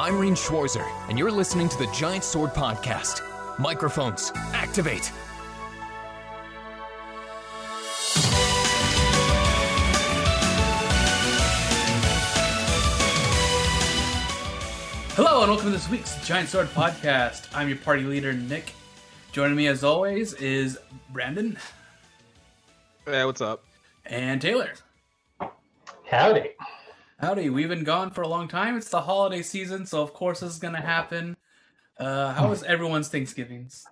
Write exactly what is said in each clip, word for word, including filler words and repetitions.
I'm Reen Schwarzer, and you're listening to the Giant Sword Podcast. Microphones, activate! Hello, and welcome to this week's Giant Sword Podcast. I'm your party leader, Nick. Joining me, as always, is Brandon. Yeah, what's up? And Taylor. Howdy. Howdy. We've been gone for a long time. It's the holiday season, so of course this is going to happen. Uh, how was everyone's Thanksgivings?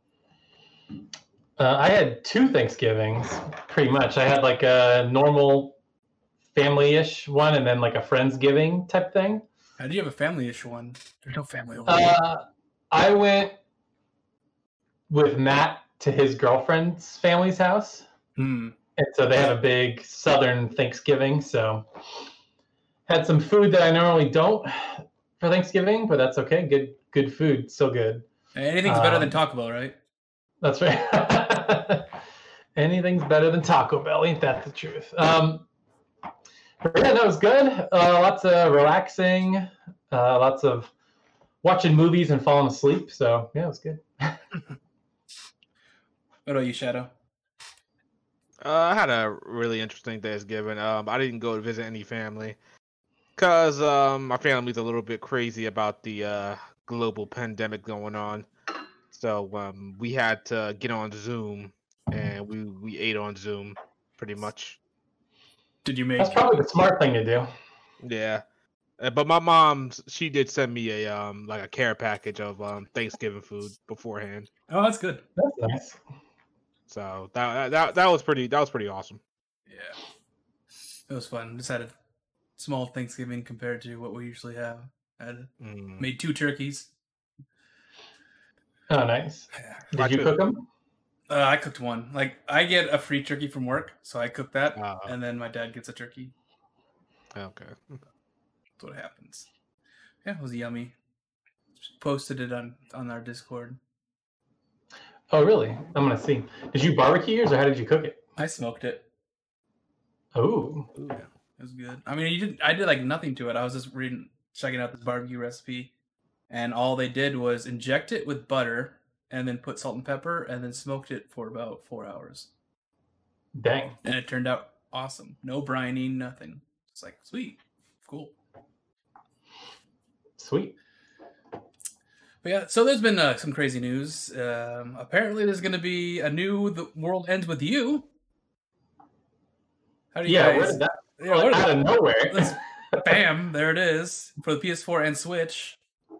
Uh, I had two Thanksgivings, pretty much. I had like a normal family-ish one and then like a Friendsgiving type thing. How do you have a family-ish one? There's no family over here. Uh, I went with Matt to his girlfriend's family's house. Hmm. And so they have a big Southern Thanksgiving, so had some food that I normally don't for Thanksgiving, but that's okay. Good good food, so good. Anything's better um, than Taco Bell, right? That's right. Anything's better than Taco Bell, ain't that the truth? Um, but yeah, no, it was good. Uh, lots of relaxing, uh, lots of watching movies and falling asleep. So yeah, it was good. What about you, Shadow? Uh, I had a really interesting Thanksgiving. Um, I didn't go to visit any family because um, my family's a little bit crazy about the uh, global pandemic going on. So um, we had to get on Zoom, and we, we ate on Zoom pretty much. Did you make That's probably the smart thing to do. Yeah, Uh, but my mom, she did send me a um like a care package of um Thanksgiving food beforehand. Oh, that's good. That's nice. So that that that was pretty that was pretty awesome. Yeah. It was fun. Just had a small Thanksgiving compared to what we usually have. I had Mm. made two turkeys. Oh, nice. Yeah. Did you cook them? Uh, I cooked one. Like, I get a free turkey from work, so I cook that, Oh. and then my dad gets a turkey. Okay. That's what happens. Yeah, it was yummy. Just posted it on, on our Discord. Oh, really? I'm gonna see. Did you barbecue yours, or how did you cook it? I smoked it. Oh, Ooh, it was good. I mean, you did. I did like nothing to it. I was just reading, checking out this barbecue recipe, and all they did was inject it with butter, and then put salt and pepper, and then smoked it for about four hours. dang. And it turned out awesome. No brining, nothing. It's like sweet, cool. Sweet. But yeah, so there's been uh, some crazy news. Um, apparently, there's going to be a new "The World Ends with You." How do you Yeah, guys? where did that? Yeah, where did Out that- of nowhere. Let's- Bam! There it is for the P S four and Switch.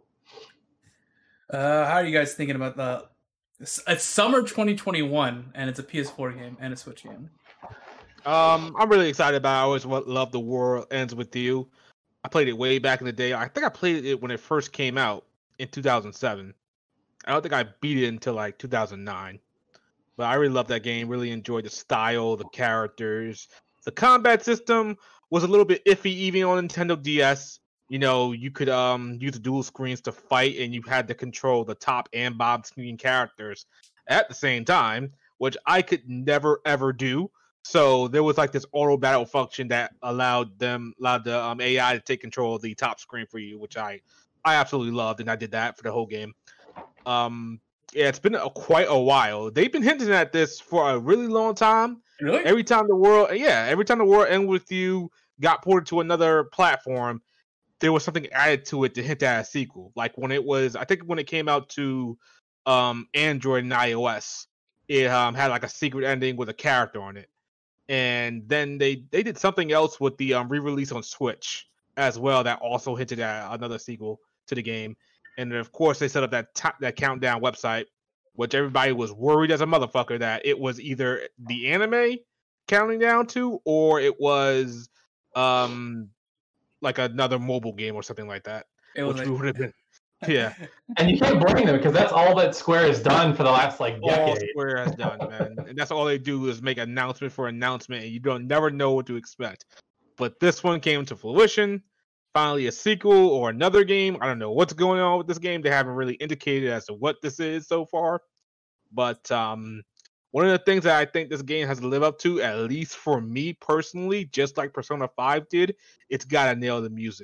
Uh, how are you guys thinking about the? It's, it's summer twenty twenty-one, and it's a P S four game and a Switch game. Um, I'm really excited about it. I always wa- love The World Ends with You. I played it way back in the day. I think I played it when it first came out in two thousand seven. I don't think I beat it until like two thousand nine. But I really love that game. Really enjoyed the style, the characters. The combat system was a little bit iffy even on Nintendo D S. You know, you could um use the dual screens to fight, and you had to control the top and bottom screen characters at the same time, which I could never ever do. So there was like this auto battle function that allowed them allowed the um, A I to take control of the top screen for you, which I I absolutely loved, and I did that for the whole game. Um, yeah, it's been a, quite a while. They've been hinting at this for a really long time. Really? Every time the world, yeah, every time the World Ends with You got ported to another platform, there was something added to it to hint at a sequel. Like when it was, I think when it came out to um, Android and iOS, it um, had like a secret ending with a character on it. And then they, they did something else with the um, re-release on Switch as well that also hinted at another sequel to the game. And then of course they set up that t- that countdown website, which everybody was worried as a motherfucker that it was either the anime counting down to, or it was um like another mobile game or something like that. It was Which like, would have been, yeah. And you can't blame them because that's all that Square has done for the last like All decade. Square has done, man. And that's all they do is make announcement for announcement, and you don't never know what to expect. But this one came to fruition. Finally, a sequel or another game. I don't know what's going on with this game. They haven't really indicated as to what this is so far. But um, one of the things that I think this game has to live up to, at least for me personally, just like Persona five did, it's got to nail the music.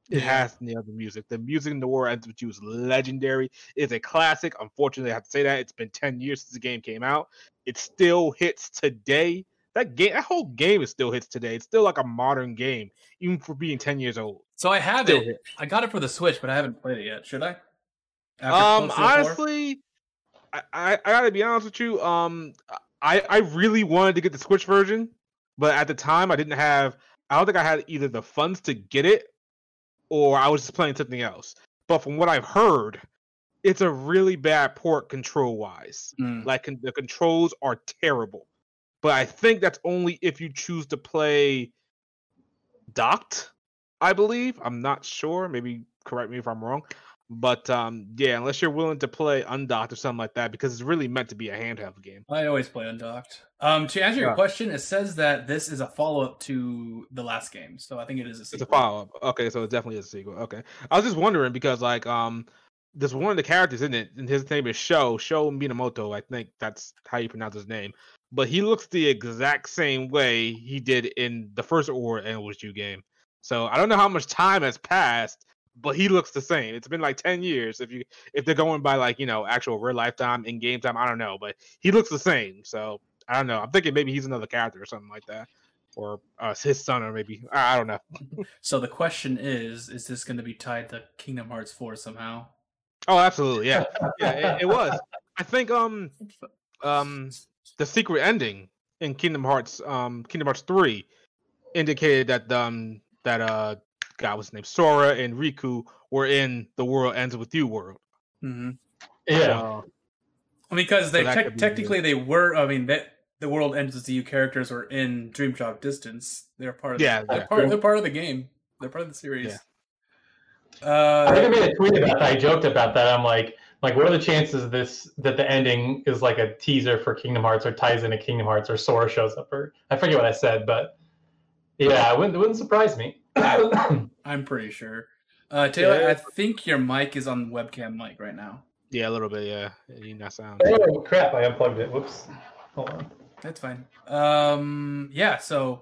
It Yeah. has to nail the music. The music in The War Ends With You is legendary. It's a classic. Unfortunately, I have to say that it's been ten years since the game came out. It still hits today. That game, that whole game, is still hits today. It's still like a modern game, even for being ten years old. So I have Still it. hit. I got it for the Switch, but I haven't played it yet. Should I? After Um, Postal four? honestly, I, I I gotta be honest with you. Um, I I really wanted to get the Switch version, but at the time I didn't have. I don't think I had either the funds to get it, or I was just playing something else. But from what I've heard, it's a really bad port control wise. Mm. Like con- the controls are terrible. But I think that's only if you choose to play docked, I believe. I'm not sure. Maybe correct me if I'm wrong. But um, yeah, unless you're willing to play undocked or something like that, because it's really meant to be a handheld game. I always play undocked. Um, to answer your Yeah. question, it says that this is a follow up to the last game, so I think it is a It's a sequel. follow up. Okay, so it definitely is a sequel. Okay, I was just wondering because like um, there's one of the characters in it, and his name is Sho Sho Minamoto. I think that's how you pronounce his name. But he looks the exact same way he did in the first War Ends With You game. So I don't know how much time has passed, but he looks the same. It's been like ten years if you if they're going by like, you know, actual real life time in game time. I don't know, but he looks the same. So I don't know. I'm thinking maybe he's another character or something like that, or uh, his son, or maybe I I don't know. So the question is: Is this going to be tied to Kingdom Hearts four somehow? Oh, absolutely, yeah, yeah, it, it was. I think um um the secret ending in Kingdom Hearts um Kingdom Hearts three indicated that um that uh God what's his name Sora and Riku were in the World Ends With You world. Mm-hmm. Yeah. So, Because they that tec- could be technically they were. I mean, that the World Ends With You characters were in Dream Drop Distance. They're part of. Yeah, the, they're, yeah. part, they're part of the game. They're part of the series. I Uh, think I made a tweet about that. I joked about that. I'm like, like, what are the chances this that the ending is like a teaser for Kingdom Hearts or ties into Kingdom Hearts or Sora shows up or I forget what I said, but yeah, it wouldn't, it wouldn't surprise me. I'm pretty sure. Uh, Taylor, Yeah. I think your mic is on webcam mic right now. yeah, a little bit. Yeah, you not sound. Oh crap! I unplugged it. Whoops. Hold on. That's fine. Um, yeah. So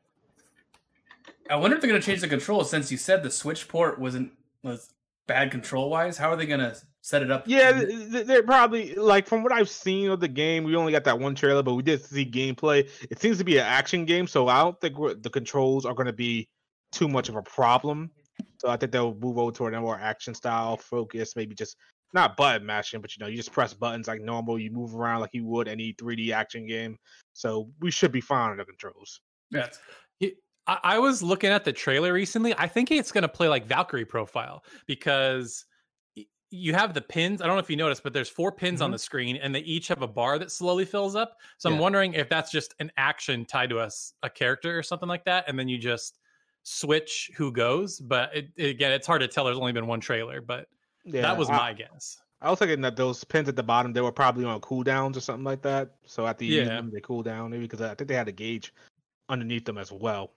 I wonder if they're gonna change the control since you said the Switch port wasn't was bad control wise. How are they gonna set it up? Yeah, th- th- they're probably like from what I've seen of the game. We only got that one trailer, but we did see gameplay. It seems to be an action game, so I don't think we're, the controls are going to be too much of a problem. So I think they'll move over toward a more action style focus, maybe just not button mashing, but you know, you just press buttons like normal. You move around like you would any three D action game. So we should be fine on the controls. Yeah. I, I was looking at the trailer recently. I think it's going to play like Valkyrie Profile because y- you have the pins. I don't know if you noticed, but there's four pins on Mhm. the screen, and they each have a bar that slowly fills up. So I'm Yeah. wondering if that's just an action tied to us, a character or something like that, and then you just switch who goes. But it, again, it's hard to tell. There's only been one trailer, but Yeah, that was I, my guess. I was thinking that those pins at the bottom they were probably on cooldowns or something like that. So at the Yeah. end they cool down maybe because I think they had a gauge underneath them as well.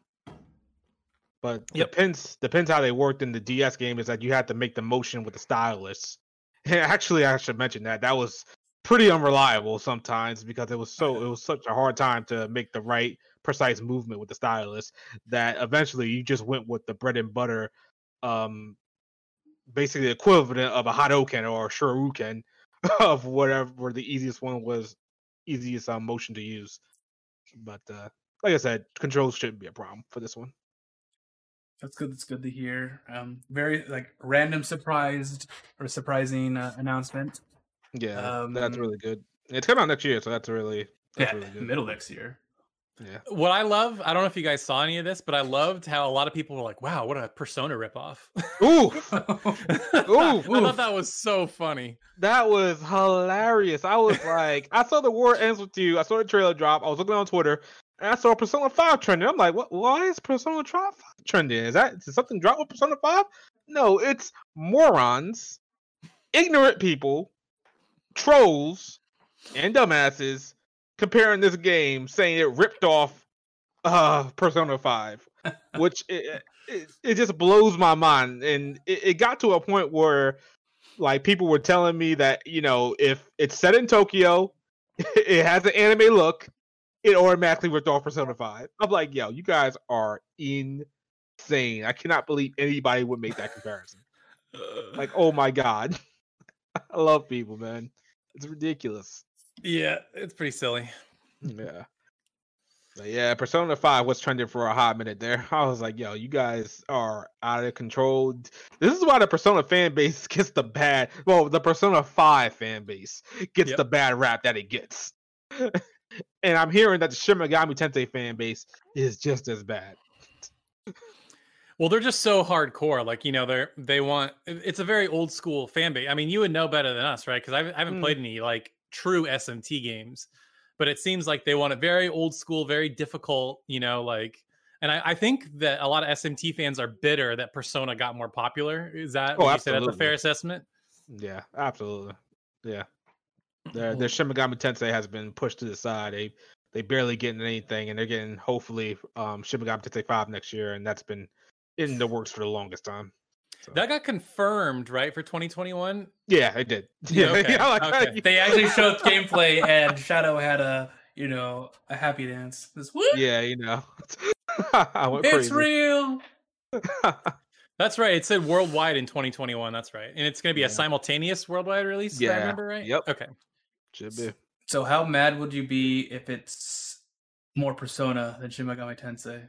But Yep. depends depends how they worked in the D S game is that you had to make the motion with the stylus. And actually, I should mention that that was pretty unreliable sometimes because it was so it was such a hard time to make the right precise movement with the stylus that eventually you just went with the bread and butter, um, basically the equivalent of a Hadoken or a Shoryuken of whatever the easiest one was, easiest um, motion to use. But uh, like I said, controls shouldn't be a problem for this one. That's good. That's good to hear. Um, very like random surprised or surprising uh, announcement. Yeah, that's Um, really good. It's coming out next year, so that's really that's Yeah, really good. middle next year. Yeah. What I love, I don't know if you guys saw any of this, but I loved how a lot of people were like, wow, what a Persona ripoff. Ooh, I ooh, thought that was so funny. that was hilarious. I was like, I saw the War Ends With You. I saw the trailer drop. I was looking on Twitter, and I saw Persona five trending. I'm like, what? Why is Persona five trending? Is that did something drop with Persona five? No, it's morons, ignorant people, trolls, and dumbasses comparing this game, saying it ripped off uh, Persona five, which it, it, it just blows my mind. And it, it got to a point where like people were telling me that, you know, if it's set in Tokyo, it has an anime look, it automatically ripped off Persona five. I'm like, yo, you guys are insane. I cannot believe anybody would make that comparison. Like, oh my god. I love people, man. It's ridiculous. Yeah, it's pretty silly. Yeah. But yeah, Persona five was trending for a hot minute there. I was like, yo, you guys are out of control. This is why the Persona fan base gets the bad, well, the Persona five fan base gets Yep. the bad rap that it gets. And I'm hearing that the Shin Megami Tensei fan base is just as bad. Well, they're just so hardcore. Like, you know, they're they want it's a very old school fan base. I mean, you would know better than us, right? Because I haven't Mm. played any like true S M T games, but it seems like they want it very old school, very difficult, you know, like. And I, I think that a lot of S M T fans are bitter that Persona got more popular. Is that Oh, would you say that's a absolutely. fair assessment? Yeah, absolutely. Yeah. Their their Shin Megami Tensei has been pushed to the side. They they barely getting anything, and they're getting hopefully um Shin Megami Tensei five next year, and that's been in the works for the longest time. So, That got confirmed, right, for twenty twenty-one? yeah, it did. Yeah, Yeah, okay, yeah, like, okay. They actually showed gameplay, and Shadow had a, you know, a happy dance. This whoop, yeah, you know. I went it's crazy. real. That's right. It said worldwide in twenty twenty-one. That's right. And it's going to be Yeah. a simultaneous worldwide release, if I Yeah, remember right? yep. Okay. Should be. So how mad would you be if it's more Persona than Shin Megami Tensei?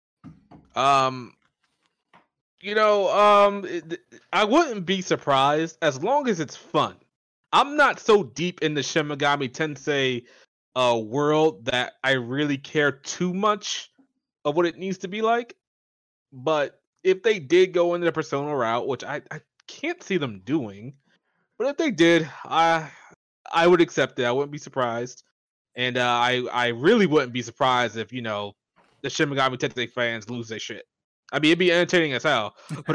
Um, you know, um, it, I wouldn't be surprised as long as it's fun. I'm not so deep in the Shin Megami Tensei uh world that I really care too much of what it needs to be like. But if they did go into the Persona route, which I, I can't see them doing, but if they did, I I would accept it. I wouldn't be surprised, and uh, I I really wouldn't be surprised if you know the Shin Megami Tensei fans lose their shit. I mean, it'd be entertaining as hell, but,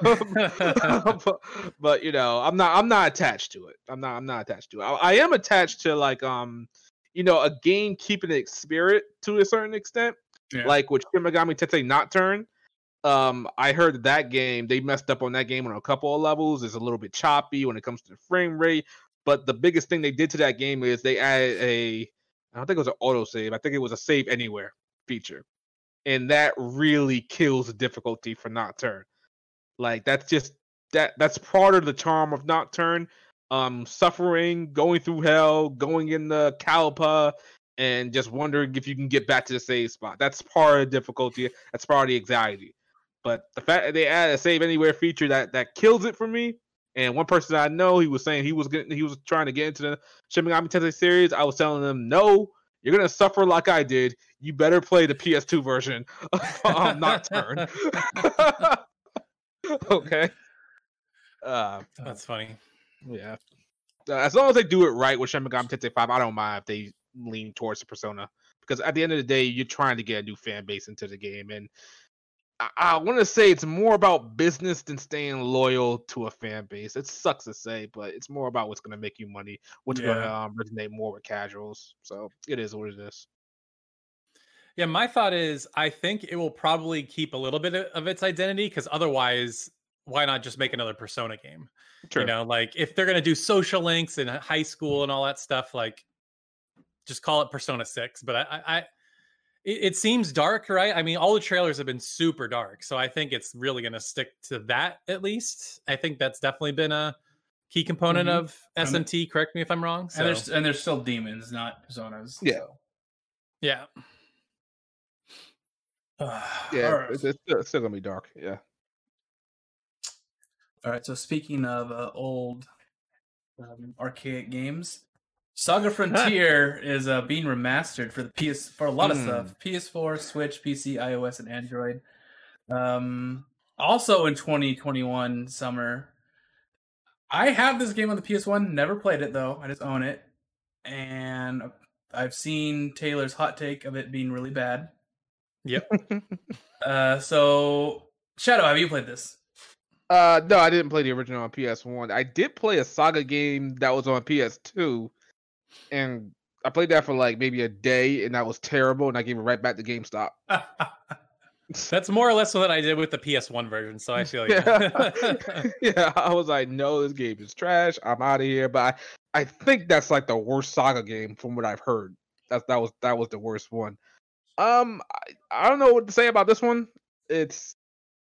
I, but but you know, I'm not I'm not attached to it. I'm not I'm not attached to it. I, I am attached to like um, you know, a game keeping its spirit to a certain extent, Yeah. like with Shin Megami Tensei Nocturne. Um, I heard that, that game they messed up on that game on a couple of levels. It's a little bit choppy when it comes to the frame rate. But the biggest thing they did to that game is they added a, I don't think it was an autosave. I think it was a save anywhere feature. And that really kills the difficulty for Nocturne. Like that's just that that's part of the charm of Nocturne. Um, suffering, going through hell, going in the Kalpa, and just wondering if you can get back to the save spot. That's part of the difficulty. That's part of the anxiety. But the fact that they add a save anywhere feature that that kills it for me. And one person I know, he was saying he was getting, he was trying to get into the Shin Megami Tensei series. I was telling him, no, you're gonna suffer like I did. You better play the P S two version of um, Nocturne. Okay. Uh, That's funny. yeah. Uh, as long as they do it right with Shin Megami Tensei five, I don't mind if they lean towards the Persona. Because at the end of the day, you're trying to get a new fan base into the game, and I, I want to say it's more about business than staying loyal to a fan base. It sucks to say, but it's more about what's going to make you money, what's going to Yeah. um, resonate more with casuals. So it is what it is. Yeah, my thought is I think it will probably keep a little bit of- of its identity because otherwise, why not just make another Persona game? Sure. You know, like if they're going to do social links in high school and all that stuff, like just call it Persona six. But I, I, I it, it seems dark, right? I mean, all the trailers have been super dark. So I think it's really going to stick to that at least. I think that's definitely been a key component Mhm. of S M T. Correct me if I'm wrong. So, And there's and there's still demons, not Personas. Yeah. so. yeah. Yeah, All right. it's, it's still, it's still going to be dark. Yeah. All right. So speaking of uh, old um, archaic games, Saga Frontier is uh, being remastered for the P S for a lot of Hmm. stuff: P S four, Switch, P C, iOS, and Android. Um, also in twenty twenty-one summer, I have this game on the P S one. Never played it though. I just own it, and I've seen Taylor's hot take of it being really bad. Yep. Uh, so Shadow, have you played this? Uh, no, I didn't play the original on P S one. I did play a Saga game that was on P S two, and I played that for like maybe a day, and that was terrible, and I gave it right back to GameStop. That's more or less what I did with the P S one version. So I feel Yeah. yeah. Yeah, I was like, no, this game is trash. I'm out of here. But I, I think that's like the worst Saga game from what I've heard. That that was that was the worst one. Um, I, I don't know what to say about this one. It's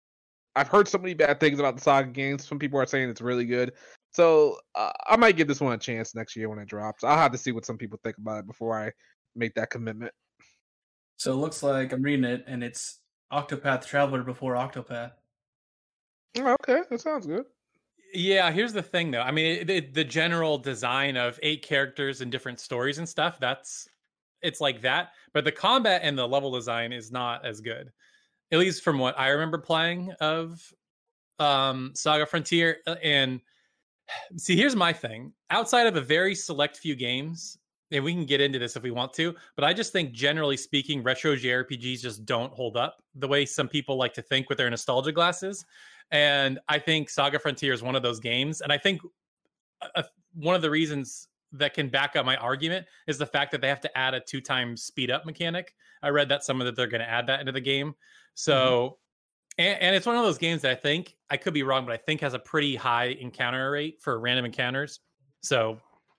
I've heard so many bad things about the Saga games. Some people are saying it's really good. So uh, I might give this one a chance next year when it drops. I'll have to see what some people think about it before I make that commitment. So it looks like I'm reading it, and it's Octopath Traveler before Octopath. Okay, that sounds good. Yeah, here's the thing, though. I mean, it, it, the general design of eight characters and different stories and stuff, that's it's like that. But the combat and the level design is not as good, at least from what I remember playing of um, Saga Frontier. And see, here's my thing. Outside of a very select few games, and we can get into this if we want to, but I just think, generally speaking, retro J R P Gs just don't hold up the way some people like to think with their nostalgia glasses. And I think Saga Frontier is one of those games. And I think a, one of the reasons that can back up my argument is the fact that they have to add a two times speed up mechanic. I read that some of that they're going to add that into the game. So, mm-hmm. and, and it's one of those games that I think, I could be wrong, but I think has a pretty high encounter rate for random encounters. So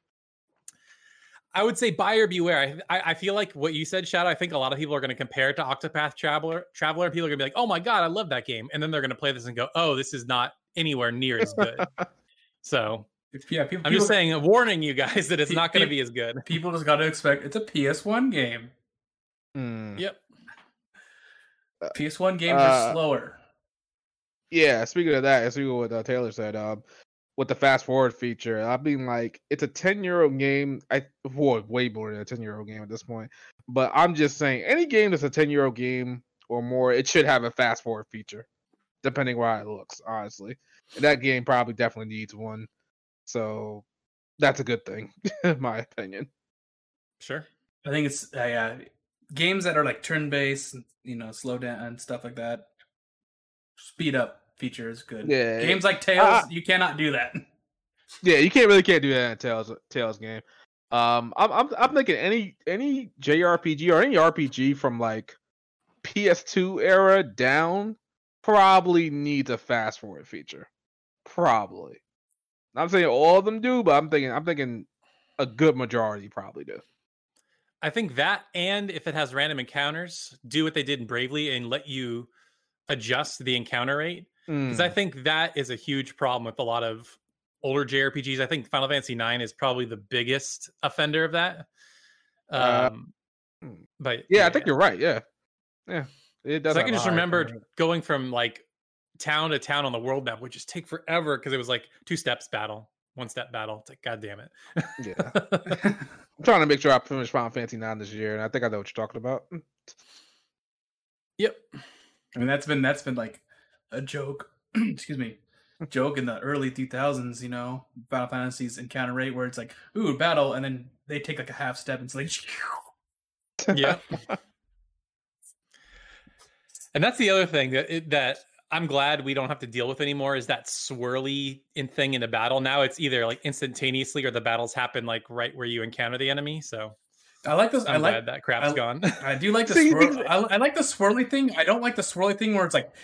I would say buyer beware. I, I feel like what you said, Shadow, I think a lot of people are going to compare it to Octopath Traveler. Traveler, and people are going to be like, oh my God, I love that game. And then they're going to play this and go, oh, this is not anywhere near as good. So yeah, people, I'm just saying, warning you guys that it's people, not going to be as good. People just got to expect it's a P S one game. Mm. Yep. P S one games uh, are slower. Yeah, speaking of that, speaking of what uh, Taylor said, um, with the fast forward feature, I mean, like, it's a ten euro game. I well, way more than a ten euro game at this point. But I'm just saying, any game that's a ten euro game or more, it should have a fast forward feature, depending where it looks, honestly. And that game probably definitely needs one. So that's a good thing, in my opinion. Sure. I think it's uh, yeah, games that are like turn based, you know, slow down and stuff like that. Speed up feature is good. Yeah, games like Tales, uh, you cannot do that. Yeah, you can't really can't do that in a Tales Tales game. Um, I'm I'm I'm thinking any any J R P G or any R P G from like P S two era down probably needs a fast forward feature. Probably. I'm saying all of them do, but I'm thinking I'm thinking a good majority probably do. I think that, and if it has random encounters, do what they did in Bravely and let you adjust the encounter rate. Because mm. I think that is a huge problem with a lot of older J R P Gs. I think Final Fantasy nine is probably the biggest offender of that. Um, uh, but yeah, yeah, I think you're right. Yeah, yeah, it does. I can just remember going from like town to town on the world map would just take forever because it was like two steps battle, one step battle. It's like, God damn it. Yeah, I'm trying to make sure I finish Final Fantasy nine this year, and I think I know what you're talking about. Yep. I mean, that's been that's been like a joke. Excuse me. Joke in the early two thousands, you know, Final Fantasy's encounter rate where it's like, ooh, battle, and then they take like a half step and it's like, yeah. And that's the other thing that that I'm glad we don't have to deal with anymore is that swirly in thing in the battle. Now it's either like instantaneously or the battles happen like right where you encounter the enemy. So I like this. I'm I like glad that crap's I, gone. I do like the swirl. I, I like the swirly thing. I don't like the swirly thing where it's like.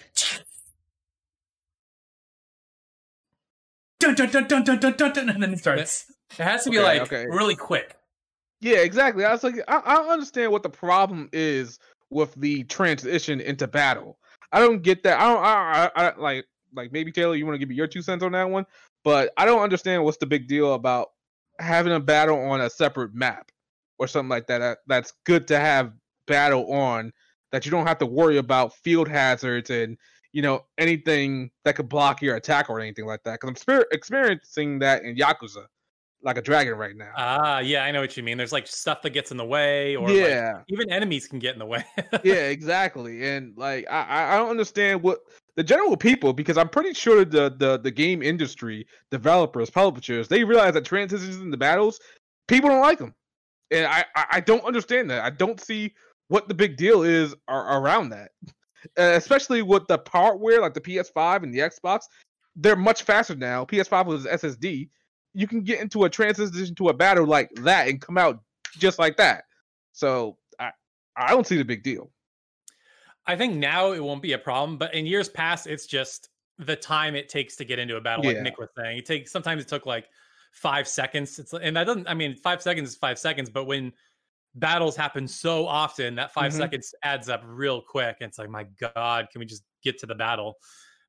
Dun, dun, dun, dun, dun, dun, dun, dun, and then it starts. It has to be okay, like okay. really quick. Yeah, exactly. I was like, I, I don't understand what the problem is with the transition into battle. I don't get that. I don't. I, I, I like like maybe Taylor, you want to give me your two cents on that one, but I don't understand what's the big deal about having a battle on a separate map or something like that. That's good to have battle on that you don't have to worry about field hazards and. You know, anything that could block your attack or anything like that. Because I'm spe- experiencing that in Yakuza, like a dragon right now. Ah, yeah, I know what you mean. There's like stuff that gets in the way, or yeah, like, even enemies can get in the way. Yeah, exactly. And like, I I don't understand what the general people, because I'm pretty sure the the the game industry, developers, publishers, they realize that transitions into battles, people don't like them, and I I, I don't understand that. I don't see what the big deal is ar- around that. Uh, especially with the hardware like the P S five and the Xbox, they're much faster now. P S five was S S D. You can get into a transition to a battle like that and come out just like that. So I I don't see the big deal. I think now it won't be a problem, but in years past, it's just the time it takes to get into a battle. Like yeah. Nick was saying, it takes sometimes it took like five seconds. It's and that doesn't. I mean, five seconds is five seconds, but when battles happen so often that five mm-hmm. seconds adds up real quick. And it's like, my God, can we just get to the battle?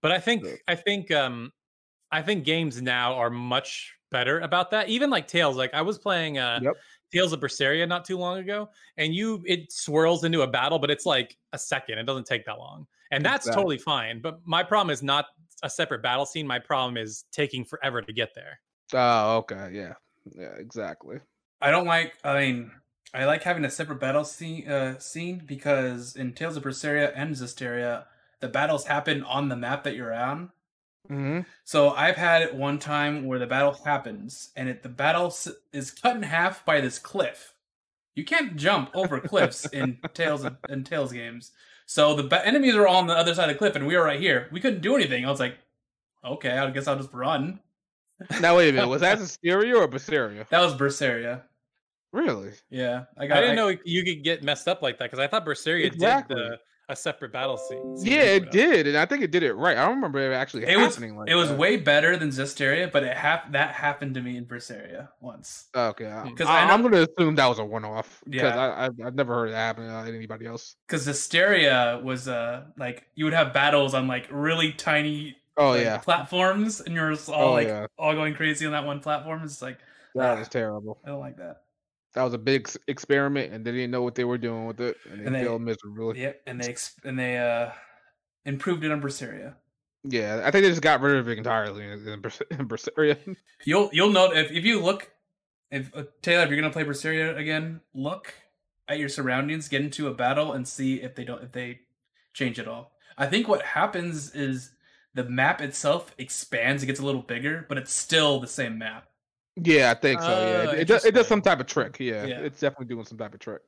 But I think I think um I think games now are much better about that. Even like Tales, like I was playing uh Yep. Tales of Berseria not too long ago, and you it swirls into a battle, but it's like a second. It doesn't take that long. And that's Exactly. totally fine. But my problem is not a separate battle scene. My problem is taking forever to get there. Oh, okay, yeah, yeah, exactly. I don't like. I mean, I like having a separate battle scene, uh, scene because in Tales of Berseria and Zestiria, the battles happen on the map that you're on. Mm-hmm. So I've had it one time where the battle happens, and it the battle s- is cut in half by this cliff. You can't jump over cliffs in Tales of, in Tales games. So the ba- enemies are all on the other side of the cliff, and we were right here. We couldn't do anything. I was like, okay, I guess I'll just run. Now wait a minute, was that Zestiria or Berseria? That was Berseria. Really? Yeah, I I, got. didn't I- know you could get messed up like that because I thought Berseria Exactly. did the, a separate battle scene. scene Yeah, or it whatever. did, and I think it did it right. I don't remember it actually It was happening like it was that. way better than Zestiria, but it hap- that happened to me in Berseria once. Okay, I, 'Cause I, I know- I'm gonna assume that was a one-off because Yeah. I, I've, I've never heard it happen to anybody else. Because Zestiria was uh like you would have battles on like really tiny Oh like, yeah, platforms, and you're just all Oh, like yeah. all going crazy on that one platform. It's like that ah, was terrible. I don't like that. That was a big s- experiment, and they didn't know what they were doing with it, and they, And they- failed miserably. Yep, and they ex- and they uh improved it on Berseria. Yeah, I think they just got rid of it entirely in, in, Bers- in Berseria. You'll you'll note if if you look if uh, Taylor, if you're gonna play Berseria again, look at your surroundings, get into a battle, and see if they don't if they change it all. I think what happens is the map itself expands, it gets a little bigger, but it's still the same map. Yeah, I think so. Yeah, Oh, it, it, does, it does some interesting. type of trick. Yeah, Yeah. it's definitely doing some type of trick.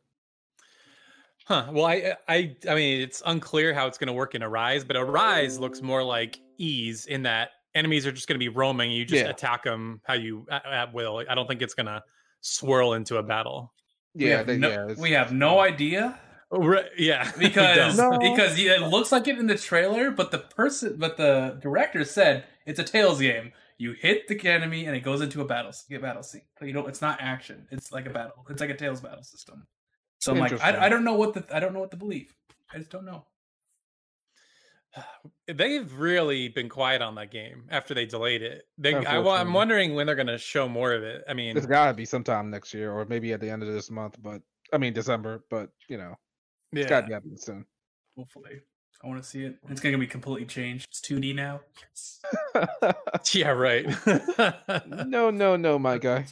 Huh. Well, I, I, I mean, it's unclear how it's going to work in Arise, but Arise looks more like Ease in that enemies are just going to be roaming. You just Yeah. attack them how you at, at will. I don't think it's going to swirl into a battle. We Yeah, have they, no, yeah. it's- we have no idea Oh, right. Yeah, we because don't. No. because yeah, it looks like it in the trailer, but the person but the director said it's a Tails game. You hit the enemy and it goes into a battle get battle scene. But you don't. It's not action. It's like a battle. It's like a Tails battle system. So I'm like, Interesting. I, I don't know what the I don't know what to believe. I just don't know. They've really been quiet on that game after they delayed it. They, I, wa- I'm Unfortunately. wondering when they're going to show more of it. I mean, It's got to be sometime next year, or maybe at the end of this month. But I mean December. But you know, it's yeah. got to be happening soon. Hopefully, I want to see it. It's gonna be completely changed. It's two D now. Yeah, right. no, no, no, my guy.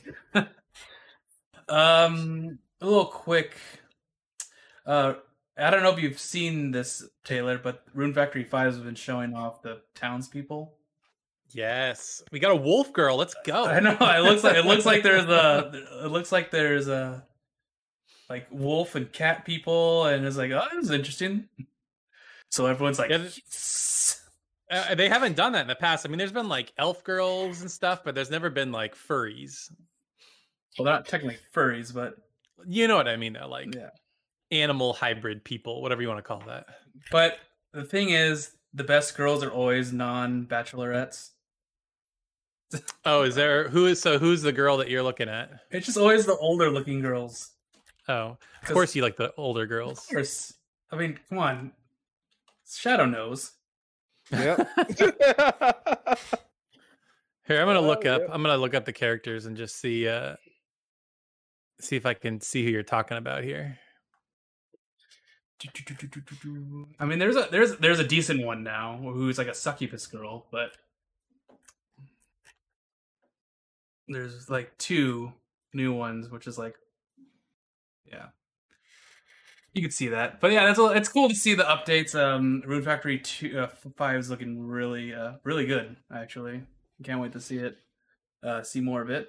Um, a little quick. Uh, I don't know if you've seen this, Taylor, but Rune Factory Five has been showing off the townspeople. Yes, we got a wolf girl. Let's go. I know it looks like it looks like there's a it looks like there's a like wolf and cat people, and it's like, oh, this is interesting. So everyone's like, Yeah, this- yes. Uh, they haven't done that in the past. I mean, there's been like elf girls and stuff, but there's never been like furries. Well, they're not technically furries, but You know what I mean? Though, like yeah. animal hybrid people, whatever you want to call that. But the thing is, the best girls are always non-bachelorettes. Oh, is there who is so? Who's the girl that you're looking at? It's just always the older-looking girls. Oh, of 'Cause- course you like the older Of girls. course. I mean, come on. Shadow knows. Yep. Here, I'm gonna look Oh, up. yep. I'm gonna look up the characters and just see, uh see if I can see who you're talking about here. I mean, there's a there's there's a decent one now who's like a succubus girl, but there's like two new ones, which is like, yeah, you can see that. But yeah, that's a, it's cool to see the updates. Um, Rune Factory two uh, five is looking really uh really good actually. Can't wait to see it, uh, see more of it.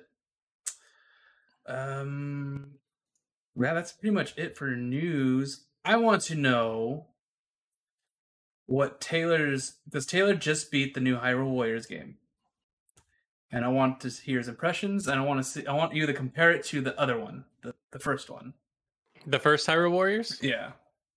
Um, yeah, that's pretty much it for news. I want to know what Taylor's because Taylor just beat the new Hyrule Warriors game, and I want to hear his impressions. And I want to see. I want you to compare it to the other one, the the first one. The first Hyrule Warriors. Yeah.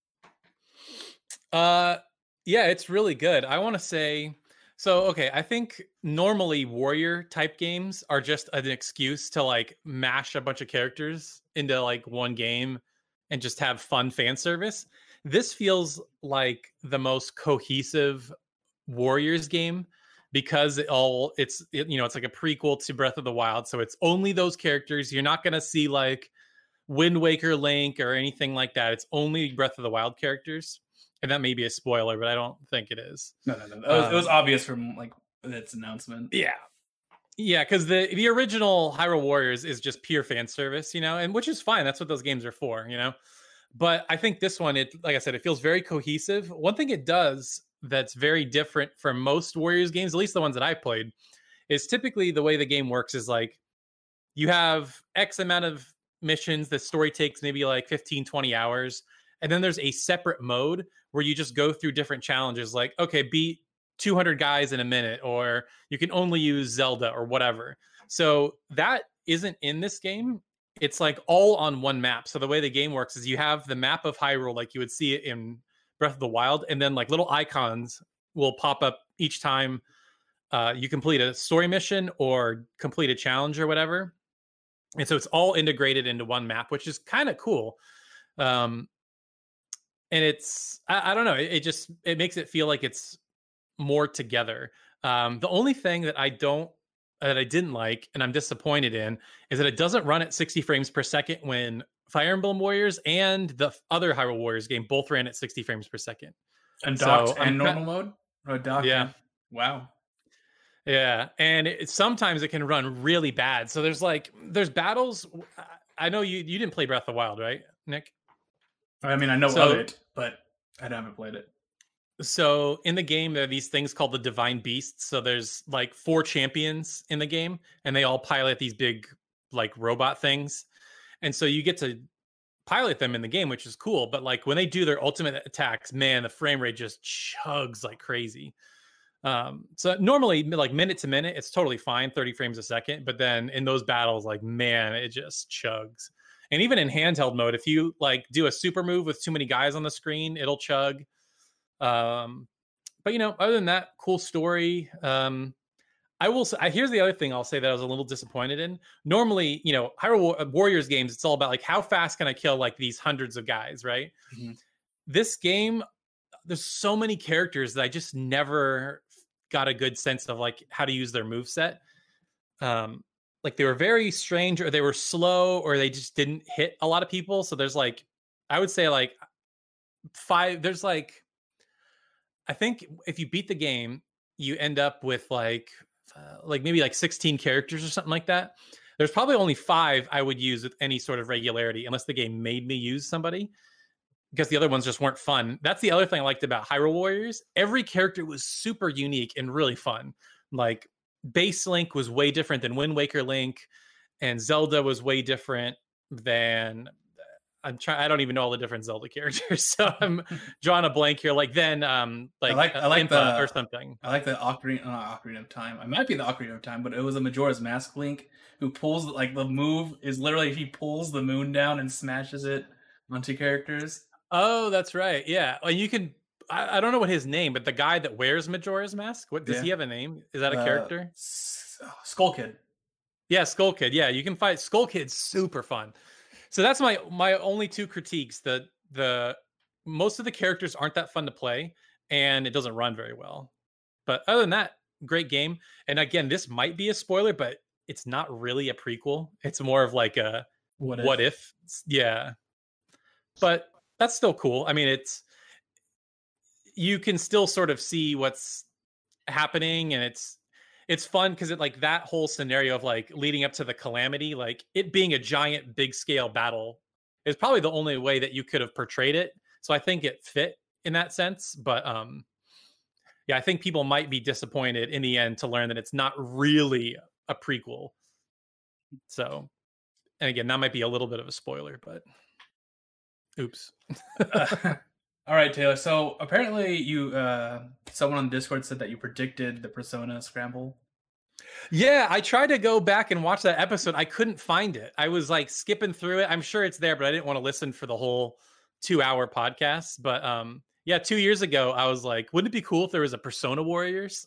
Uh, yeah, it's really good. I want to say, so okay. I think normally warrior type games are just an excuse to like mash a bunch of characters into like one game and just have fun fan service. This feels like the most cohesive Warriors game because it all it's it, you know, it's like a prequel to Breath of the Wild, so it's only those characters. You're not going to see like Wind Waker Link or anything like that. It's only Breath of the Wild characters. And that may be a spoiler, but I don't think it is. No, no, no. It was, um, it was obvious from like its announcement. Yeah. Yeah, because the, the original Hyrule Warriors is just pure fan service, you know, and which is fine. That's what those games are for, you know. But I think this one, it like I said, it feels very cohesive. One thing it does that's very different from most Warriors games, at least the ones that I played, is typically the way the game works is like you have X amount of missions. The story takes maybe like fifteen, twenty hours. And then there's a separate mode where you just go through different challenges like, okay, beat two hundred guys in a minute, or you can only use Zelda or whatever. So that isn't in this game. It's like all on one map. So the way the game works is you have the map of Hyrule like you would see it in Breath of the Wild, and then like little icons will pop up each time uh, you complete a story mission or complete a challenge or whatever. And so it's all integrated into one map, which is kind of cool. Um, and it's, I, I don't know, it, it just, it makes it feel like it's more together. Um, the only thing that I don't, that I didn't like, and I'm disappointed in, is that it doesn't run at sixty frames per second when Fire Emblem Warriors and the other Hyrule Warriors game both ran at sixty frames per second. And docked So and I'm normal ca- mode? Or docked? Yeah. and- Wow. Yeah, and it, sometimes it can run really bad. So there's like there's battles. I know you you didn't play Breath of the Wild, right, Nick? I mean, I know So- of it, but I haven't played it. So in the game, there are these things called the Divine Beasts. So there's like four champions in the game, and they all pilot these big like robot things. And so you get to pilot them in the game, which is cool. But like when they do their ultimate attacks, man, the frame rate just chugs like crazy. Um, so normally like minute to minute, it's totally fine, thirty frames a second. But then in those battles, like, man, it just chugs. And even in handheld mode, if you like do a super move with too many guys on the screen, it'll chug. Um, but you know, other than that, cool story. Um, I will say, here's the other thing I'll say that I was a little disappointed in. Normally, you know, Hyrule Warriors games, it's all about like how fast can I kill like these hundreds of guys, right? Mm-hmm. This game, there's so many characters that I just never got a good sense of like how to use their moveset. Um, like they were very strange, or they were slow, or they just didn't hit a lot of people. So there's like, I would say like five, there's like, I think if you beat the game, you end up with like, uh, like maybe like sixteen characters or something like that. There's probably only five I would use with any sort of regularity, unless the game made me use somebody, because the other ones just weren't fun. That's the other thing I liked about Hyrule Warriors. Every character was super unique and really fun. Like Base Link was way different than Wind Waker Link, and Zelda was way different than I'm trying. I don't even know all the different Zelda characters, so I'm drawing a blank here. Like then, um, like I like, uh, I like Impa the or something. I like the Ocarina, not Ocarina of Time. It might be the Ocarina of Time, but it was a Majora's Mask Link who pulls like the move is literally he pulls the moon down and smashes it onto characters. Oh, that's right. Yeah, and you can. I, I don't know what his name, but the guy that wears Majora's Mask. What does Yeah. he have a name? Is that a Uh, character? S- oh, Skull Kid. Yeah, Skull Kid. Yeah, you can fight Skull Kid's super fun. So that's my my only two critiques. The the most of the characters aren't that fun to play, and it doesn't run very well. But other than that, great game. And again, this might be a spoiler, but it's not really a prequel. It's more of like a What what if? if? Yeah. But that's still cool. I mean, it's you can still sort of see what's happening, and it's it's fun because it like that whole scenario of like leading up to the calamity, like it being a giant big scale battle is probably the only way that you could have portrayed it. So I think it fit in that sense. But um yeah, I think people might be disappointed in the end to learn that it's not really a prequel. So, and again, that might be a little bit of a spoiler, but oops. Uh, all right, Taylor. So apparently, you uh, someone on Discord said that you predicted the Persona Scramble. Yeah, I tried to go back and watch that episode. I couldn't find it. I was like skipping through it. I'm sure it's there, but I didn't want to listen for the whole two hour podcast. But um, yeah, two years ago, I was like, wouldn't it be cool if there was a Persona Warriors?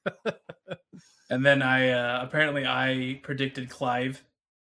And then I uh, apparently I predicted Clive,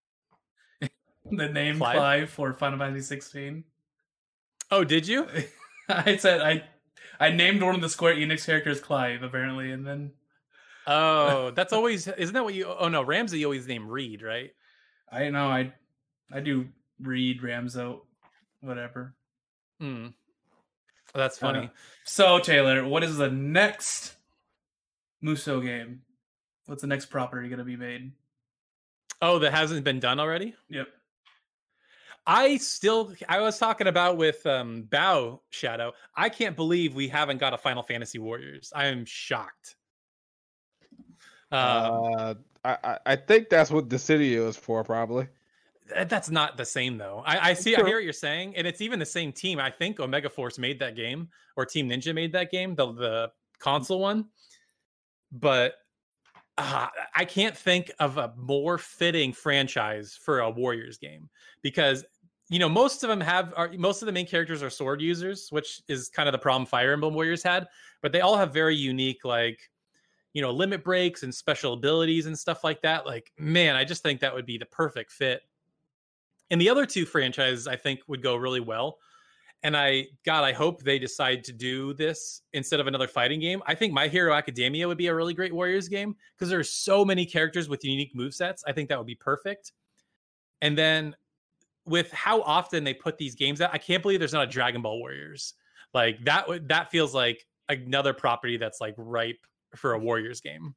the name Clive? Clive, for Final Fantasy sixteen. Oh, did you? I said I, I named one of the Square Enix characters Clive, apparently, and then Oh, that's always isn't that what you? Oh no, Ramsey you always name Reed, right? I know I I do Reed Ramzo, whatever. Hmm. That's funny. Uh, so Taylor, what is the next Musou game? What's the next property going to be made? Oh, that hasn't been done already? Yep. I still, I was talking about with um, Bao Shadow. I can't believe we haven't got a Final Fantasy Warriors. I am shocked. Um, uh, I, I I think that's what Dissidia is for, probably. that's not the same though. I, I see, Sure. I hear what you're saying, and it's even the same team. I think Omega Force made that game, or Team Ninja made that game, the the console one. But uh, I can't think of a more fitting franchise for a Warriors game because you know most of them have are, most of the main characters are sword users, which is kind of the problem Fire Emblem Warriors had. But they all have very unique like you know limit breaks and special abilities and stuff like that. Like man, I just think that would be the perfect fit. And the other two franchises I think would go really well. And I, God, I hope they decide to do this instead of another fighting game. I think My Hero Academia would be a really great Warriors game because there's so many characters with unique movesets. I think that would be perfect. And then with how often they put these games out, I can't believe there's not a Dragon Ball Warriors. Like that would, that feels like another property that's like ripe for a Warriors game.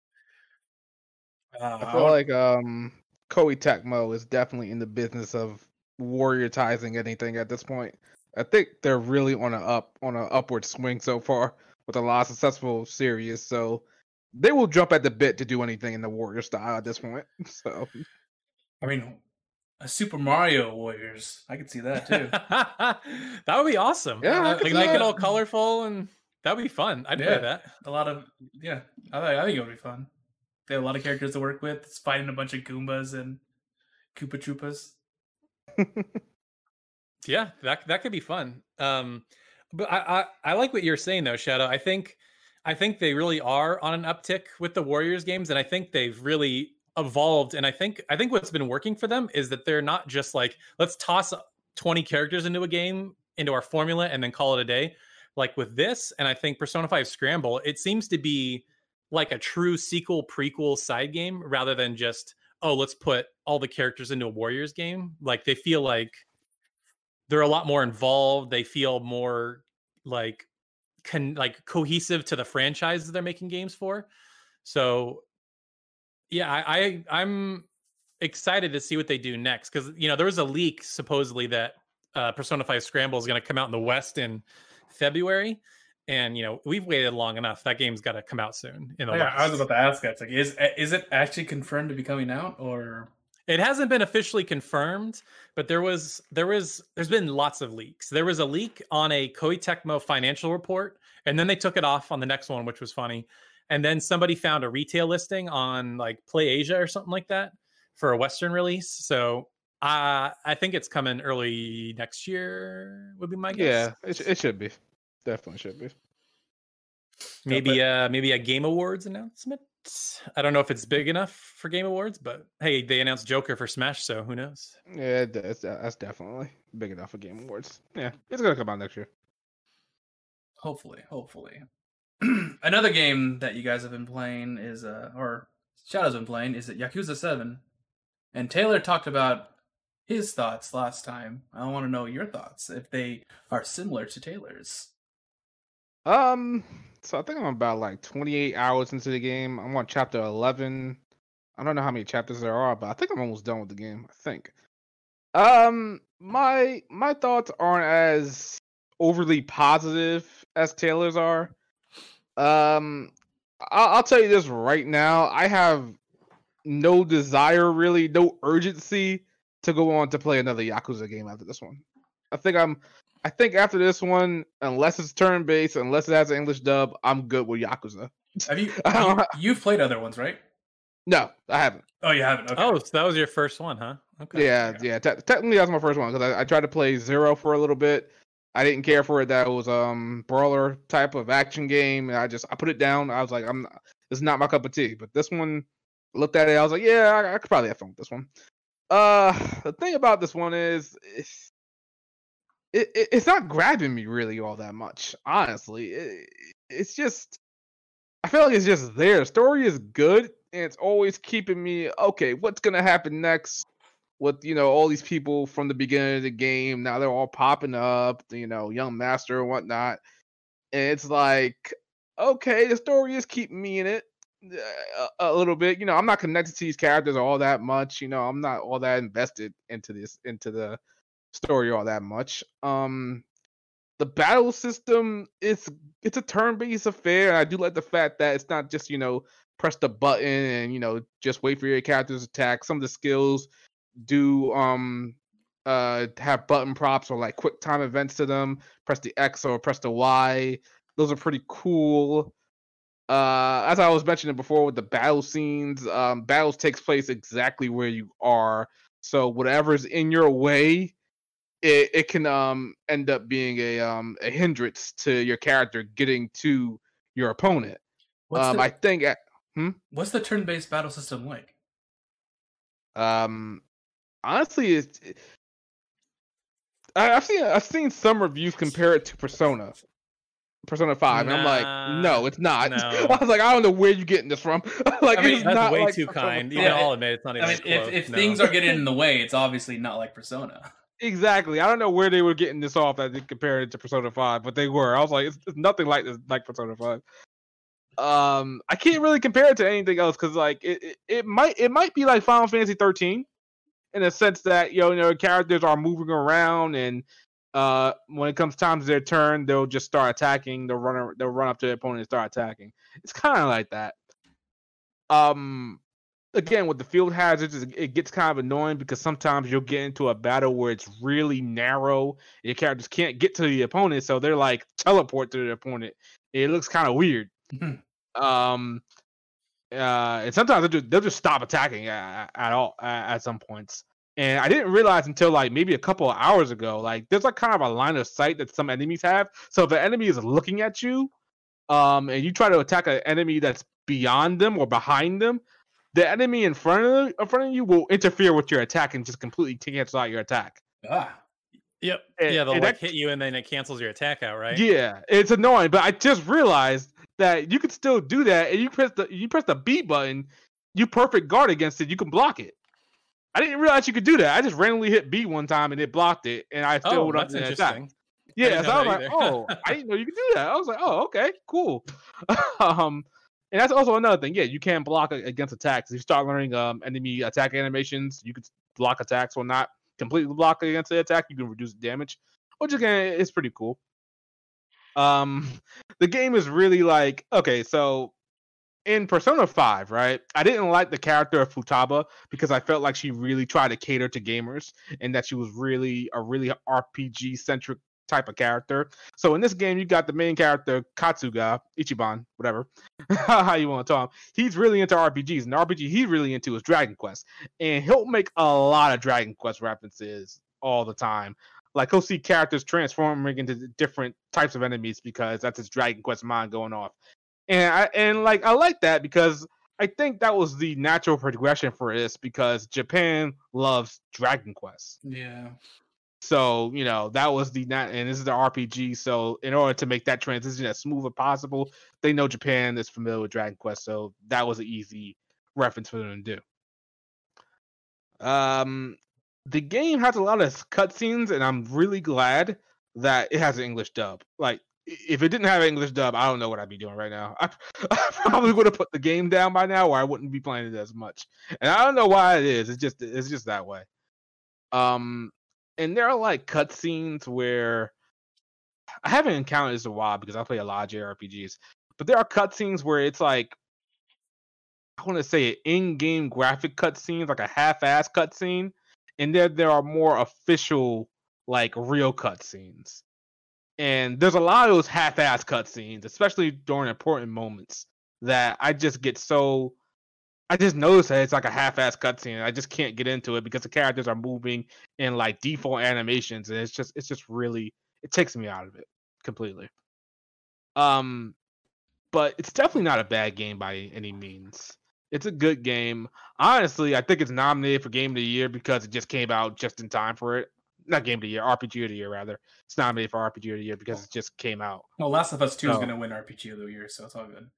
Uh, I feel like um, Koei Tecmo is definitely in the business of warriorizing anything at this point. I think they're really on a up on an upward swing so far with a lot of successful series. So they will jump at the bit to do anything in the Warrior style at this point. So I mean, a Super Mario Warriors. I could see that too. That would be awesome. Yeah, I like could see make it that. all colorful and that would be fun. I'd play Yeah. that. A lot of yeah. I think, I think it would be fun. They have a lot of characters to work with. It's fighting a bunch of Goombas and Koopa Troopas. Yeah, that that could be fun. Um, but I, I I like what you're saying though, Shadow. I think I think they really are on an uptick with the Warriors games, and I think they've really evolved. And I think I think what's been working for them is that they're not just like let's toss twenty characters into a game into our formula and then call it a day. Like with this, and I think Persona five Scramble, it seems to be like a true sequel prequel side game rather than just oh let's put all the characters into a Warriors game. Like they feel like they're a lot more involved. They feel more like con- like cohesive to the franchises they're making games for. So yeah, I, I I'm excited to see what they do next because you know there was a leak supposedly that uh, Persona five Scramble is going to come out in the West in February, and you know we've waited long enough. That game's got to come out soon in the Oh, yeah, West. I was about to ask that. It's like, is is it actually confirmed to be coming out, or It hasn't been officially confirmed, but there was there was there's been lots of leaks. There was a leak on a Koei Tecmo financial report, and then they took it off on the next one, which was funny. And then somebody found a retail listing on like Play Asia or something like that for a Western release. So uh, I think it's coming early next year. Would be my guess. yeah, it, sh- it should be. Definitely should be. Maybe uh maybe a Game Awards announcement. I don't know if it's big enough for Game Awards, but hey, they announced Joker for Smash, so who knows? Yeah, that's, that's definitely big enough for Game Awards. Yeah, it's gonna come out next year. hopefully, hopefully. Another game that you guys have been playing is, uh, or Shadow's been playing, is Yakuza seven. And Taylor talked about his thoughts last time. I want to know your thoughts, if they are similar to Taylor's. Um, so I think I'm about like twenty-eight hours into the game. I'm on chapter eleven. I don't know how many chapters there are, but I think I'm almost done with the game. I think. Um, my my thoughts aren't as overly positive as Taylor's are. Um, I'll, I'll tell you this right now. I have no desire, really, no urgency to go on to play another Yakuza game after this one. I think I'm. I think after this one, unless it's turn based, unless it has an English dub, I'm good with Yakuza. Have you, I don't- you you've played other ones, right? No, I haven't. Oh, you haven't. Okay. Oh, so that was your first one, huh? Okay. Yeah, yeah. Te- technically, that's my first one because I, I tried to play Zero for a little bit. I didn't care for it. That was um brawler type of action game, and I just I put it down. I was like, I'm not, this is not my cup of tea. But this one, looked at it, I was like, yeah, I, I could probably have fun with this one. Uh, the thing about this one is, it's, it, it it's not grabbing me really all that much. Honestly, it, it's just I feel like it's just there. The story is good, and it's always keeping me okay. What's gonna happen next? With you know all these people from the beginning of the game, now they're all popping up. You know, young master and whatnot, and it's like okay, the story is keeping me in it a, a little bit. You know, I'm not connected to these characters all that much. You know, I'm not all that invested into this into the story all that much. Um, the battle system is it's a turn-based affair. I do like the fact that it's not just you know press the button and you know just wait for your character's attack. Some of the skills do um uh have button props or like quick time events to them. Press the X or press the Y. Those are pretty cool. Uh, as I was mentioning before with the battle scenes, um, battles takes place exactly where you are. So whatever's in your way, it, it can um end up being a um a hindrance to your character getting to your opponent. What's um, the, I think. At, hmm? What's the turn-based battle system like? Um, honestly, it's. It, I, I've seen I've seen some reviews compare it to Persona. Persona five, and I'm like, no, it's not. no. I was like, I don't know where you're getting this from. Like, I mean, it's That's not way like too Persona kind. five. Even I'll admit it's not even I mean, if, close. if no. things are getting in the way, it's obviously not like Persona. Exactly. I don't know where they were getting this off that they compared it to Persona five, but they were. I was like, it's, it's nothing like this, like Persona five. Um, I can't really compare it to anything else because, like, it, it it might it might be like Final Fantasy thirteen in a sense that you know, you know characters are moving around and. Uh, when it comes time to their turn, they'll just start attacking. They'll run. They'll run up to their opponent and start attacking. It's kind of like that. Um, again, with the field hazards, it gets kind of annoying because sometimes you'll get into a battle where it's really narrow. Your characters can't get to the opponent, so they're like teleport to the opponent. It looks kind of weird. um, uh, and sometimes they'll just, they'll just stop attacking at, at all at, at some points. And I didn't realize until like maybe a couple of hours ago, like there's like kind of a line of sight that some enemies have. So if the enemy is looking at you, um, and you try to attack an enemy that's beyond them or behind them, the enemy in front of in front of you will interfere with your attack and just completely cancel out your attack. Ah, Yep. And, yeah, they'll and like that, hit you and then it cancels your attack out, right? Yeah, it's annoying, but I just realized that you can still do that, and you press the you press the B button, you perfect guard against it, you can block it. I didn't realize you could do that. I just randomly hit B one time and it blocked it, and I still Oh, would up that's the interesting. attack. Yeah, I so I was didn't like, know that oh, I didn't know you could do that. I was like, oh, okay, cool. um, and that's also another thing. Yeah, you can block against attacks. If you start learning um enemy attack animations, you could block attacks or not completely block against the attack. You can reduce damage, which again is pretty cool. Um, the game is really like okay, so. In Persona five, right, I didn't like the character of Futaba because I felt like she really tried to cater to gamers and that she was really a really R P G-centric type of character. So in this game, you got the main character, Katsuga, Ichiban, whatever, how you want to call him. He's really into R P Gs, and the R P G he's really into is Dragon Quest. And he'll make a lot of Dragon Quest references all the time. Like, he'll see characters transforming into different types of enemies because that's his Dragon Quest mind going off. And I and like I like that because I think that was the natural progression for this because Japan loves Dragon Quest. yeah. So, you know, that was the nat and this is the R P G. So in order to make that transition as smooth as possible, they know Japan is familiar with Dragon Quest. So that was an easy reference for them to do. Um the game has a lot of cutscenes, and I'm really glad that it has an English dub. Like, if it didn't have an English dub, I don't know what I'd be doing right now. I, I probably would have put the game down by now, or I wouldn't be playing it as much. And I don't know why it is. It's just it's just that way. Um, and there are like cutscenes where I haven't encountered this in a while because I play a lot of J R P Gs. But there are cutscenes where it's like I want to say in-game graphic cutscenes, like a half-ass cutscene, and then there are more official, like real cutscenes. And there's a lot of those half-ass cutscenes, especially during important moments, that I just get so... I just notice that it's like a half-ass cutscene. I just can't get into it because the characters are moving in like default animations, and it's just it's just really... It takes me out of it completely. Um, but it's definitely not a bad game by any means. It's a good game. Honestly, I think it's nominated for Game of the Year because it just came out just in time for it. not game of the year, R P G of the year rather. It's nominated for R P G of the year because it just came out. Well, Last of Us Two is So- going to win R P G of the year, so it's all good.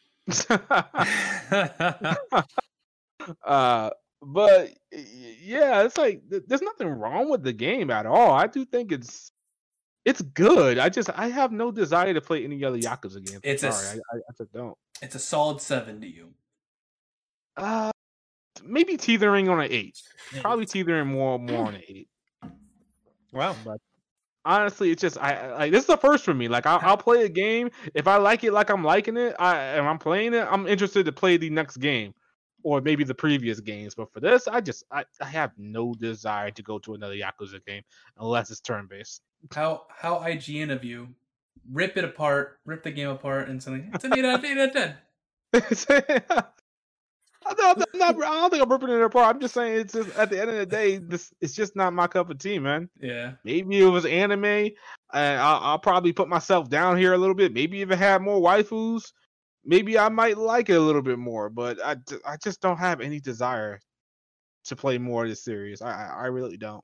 uh, but y- yeah, it's like th- there's nothing wrong with the game at all. I do think it's it's good. I just I have no desire to play any other Yakuza games. I'm It's a sorry, s- I, I, I just don't. It's a solid seven to you. Uh, maybe teetering on an eight. Probably teetering more more on an eight. Wow. But honestly, it's just I I- like this is the first for me. Like I'll, I'll play a game if I like it, like I'm liking it. I and I'm playing it. I'm interested to play the next game, or maybe the previous games. But for this, I just I, I have no desire to go to another Yakuza game unless it's turn based. How how I G N of you? Rip it apart, rip the game apart, and something. It's an eight out of eight out of ten. I'm not, I'm not, I don't think I'm ripping it apart. I'm just saying it's just at the end of the day, this it's just not my cup of tea, man. Yeah. Maybe it was anime, and I'll, I'll probably put myself down here a little bit. Maybe if it had more waifus, maybe I might like it a little bit more. But I, ju- I just don't have any desire to play more of this series. I, I I really don't.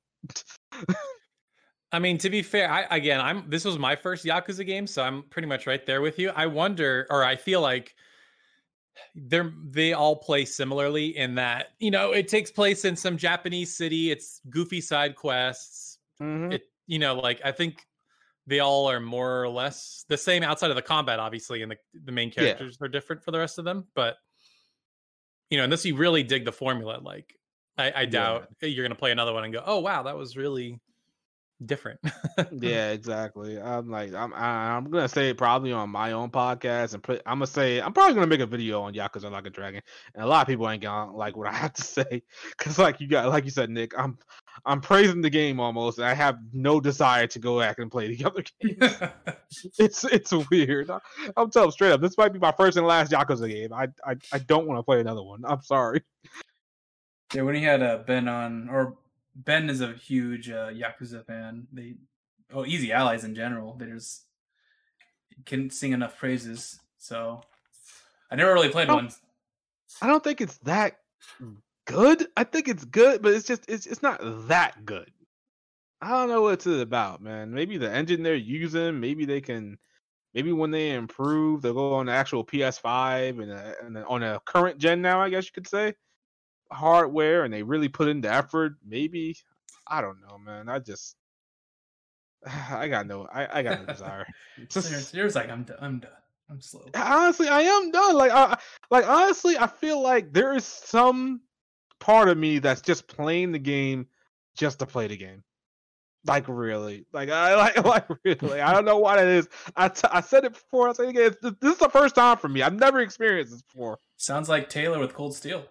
I mean, to be fair, I again, I'm this was my first Yakuza game, so I'm pretty much right there with you. I wonder, or I feel like they're they all play similarly in that, you know, it takes place in some Japanese city. It's goofy side quests. Mhm. It, you know, like I think they all are more or less the same outside of the combat, obviously, and the the main Yeah. characters are different for the rest of them. But you know, unless you really dig the formula, like I, I doubt you're gonna play another one and go, oh wow, that was really different. Yeah, exactly. I'm like, I'm I- I'm gonna say it probably on my own podcast, and put. I'm gonna say I'm probably gonna make a video on Yakuza Like a Dragon, and a lot of people ain't gonna like what I have to say, because like you got, like you said, Nick, I'm I'm praising the game almost, and I have no desire to go back and play the other games. it's it's weird. I, I'm telling straight up, this might be my first and last Yakuza game. I I, I don't want to play another one. I'm sorry. Yeah, when he had uh, Ben on, or Ben is a huge uh, Yakuza fan. They, oh, Easy Allies in general. They just couldn't sing enough praises. So I never really played Oh. one. I don't think it's that good. I think it's good, but it's just it's it's not that good. I don't know what it's about, man. Maybe the engine they're using, maybe they can, maybe when they improve, they'll go on the actual P S five and, a, and a, on a current gen now, I guess you could say, hardware, and they really put in the effort. Maybe I don't know, man. I just I got no I, I got no desire. Just- There's, there's like I'm done. I'm done. I'm slow. honestly, I am done. Like, I, like honestly, I feel like there is some part of me that's just playing the game just to play the game. Like, really, like I like, like really. I don't know why that is. I, t- I said it before. I say it again. This, this is the first time for me. I've never experienced this before. Sounds like Taylor with Cold Steel.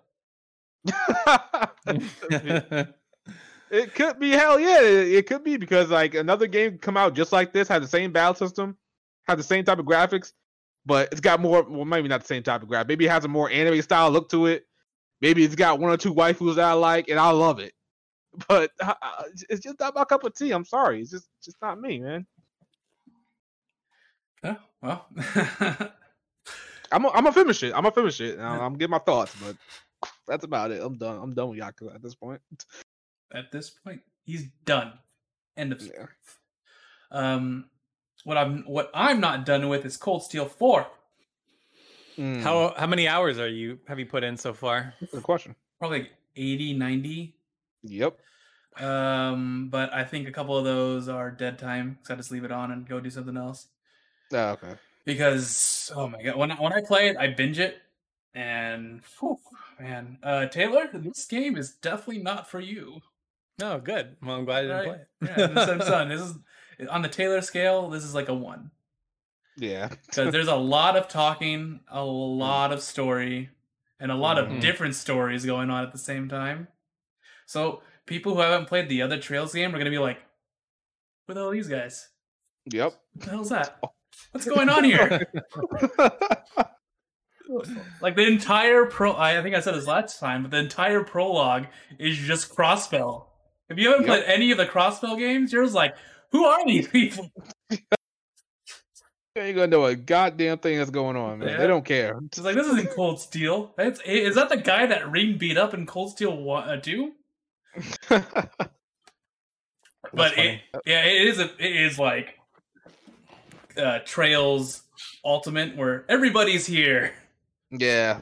It could be, hell yeah, it, it could be, because like another game come out just like this, had the same battle system, had the same type of graphics, but it's got more, well, maybe not the same type of graphics. Maybe it has a more anime style look to it. Maybe it's got one or two waifus that I like, and I love it. But uh, uh, it's just not my cup of tea. I'm sorry, it's just just not me, man. Oh, well, I'm gonna I'm finish it. I'm gonna finish it. And I'm, I'm gonna give my thoughts, but that's about it. I'm done. I'm done with Yakuza at this point. at this point, he's done. End of story. Yeah. Um, what I'm what I'm not done with is Cold Steel four. Mm, how how many hours are you have you put in so far? good question. Probably like eighty, ninety. Yep. Um, but I think a couple of those are dead time, so I just leave it on and go do something else. Oh, okay. Because oh my god, when I, when I play it, I binge it, and whew, man, uh, Taylor, this game is definitely not for you. No, good. Well, I'm glad I didn't Right? play it. Yeah, this, I'm son, this is on the Taylor scale. This is like a one. Yeah. Because there's a lot of talking, a lot of story, and a lot of Mhm. different stories going on at the same time. So people who haven't played the other Trails game are going to be like, who the hell are these guys? Yep. What the hell's that? What's going on here? Like the entire pro, I think I said this last time, but the entire prologue is just Crossbell. If you haven't Yep. played any of the Crossbell games, you're just like, who are these people? You ain't gonna know a goddamn thing that's going on, man. Yeah. They don't care. It's like, this isn't Cold Steel. It's, is that the guy that Ring beat up in Cold Steel one, uh, two? but it, funny. yeah, it is a it is like uh, Trails Ultimate where everybody's here. Yeah.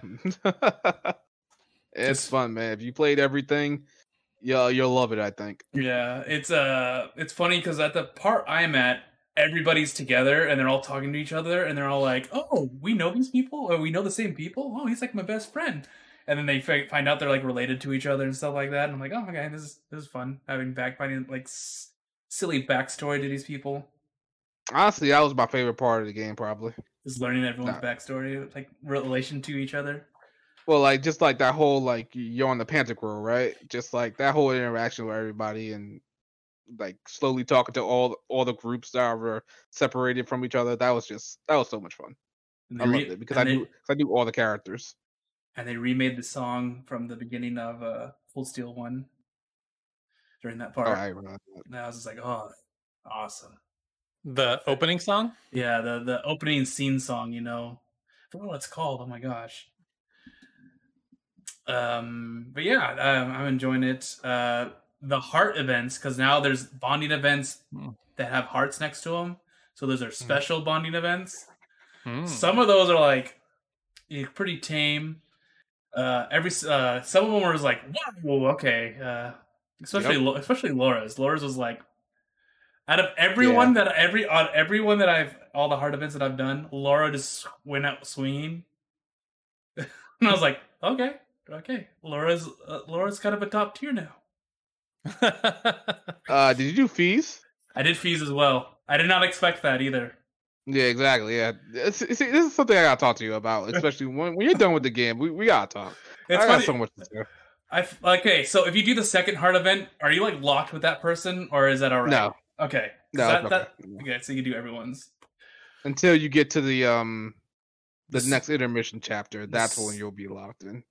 It's Just- fun, man. If you played everything, you'll you'll love it, I think. Yeah, it's uh, it's funny because at the part I'm at, everybody's together and they're all talking to each other and they're all like, "Oh, we know these people, or we know the same people. Oh, he's like my best friend." And then they f- find out they're like related to each other and stuff like that. And I'm like, "Oh, okay, this is this is fun having back finding like s- silly backstory to these people." Honestly, that was my favorite part of the game, probably. Just learning everyone's Nah. backstory, like relation to each other. Well, like just like that whole like you're on the Pantagruel, right? Just like that whole interaction with everybody and like slowly talking to all all the groups that were separated from each other. That was just that was so much fun. And I they loved re- it because and I they- knew cause I knew all the characters. and they remade the song from the beginning of uh, Full Steel One during that Oh, part. I remember that. And I was just like, "Oh, awesome!" The opening song. Yeah, the the opening scene song, you know, I forgot what it's called. Oh my gosh. Um, but yeah, um, I'm enjoying it. Uh, the heart events, because now there's bonding events Hmm. that have hearts next to them. So those are special bonding events. Hmm. Some of those are like eh, pretty tame. Uh, every uh, some of them were like, whoa, okay. Uh, especially Lo- especially Laura's. Laura's was like, out of everyone that every on everyone that I've all the heart events that I've done, Laura just went out swinging, and I was like, okay, okay, Laura's uh, Laura's kind of a top tier now. Uh, did you do fees? I did fees as well. I did not expect that either. Yeah, exactly. Yeah, It's- see, this is something I gotta talk to you about, especially when, when you're done with the game. We we gotta talk. It's I got funny. so much to say. I f- okay. So if you do the second heart event, are you like locked with that person, or is that alright? No, Okay. 'Cause no, That, it's that, okay. okay. So you can do everyone's. Until you get to the um the This- next intermission chapter, that's when this- you'll be locked in.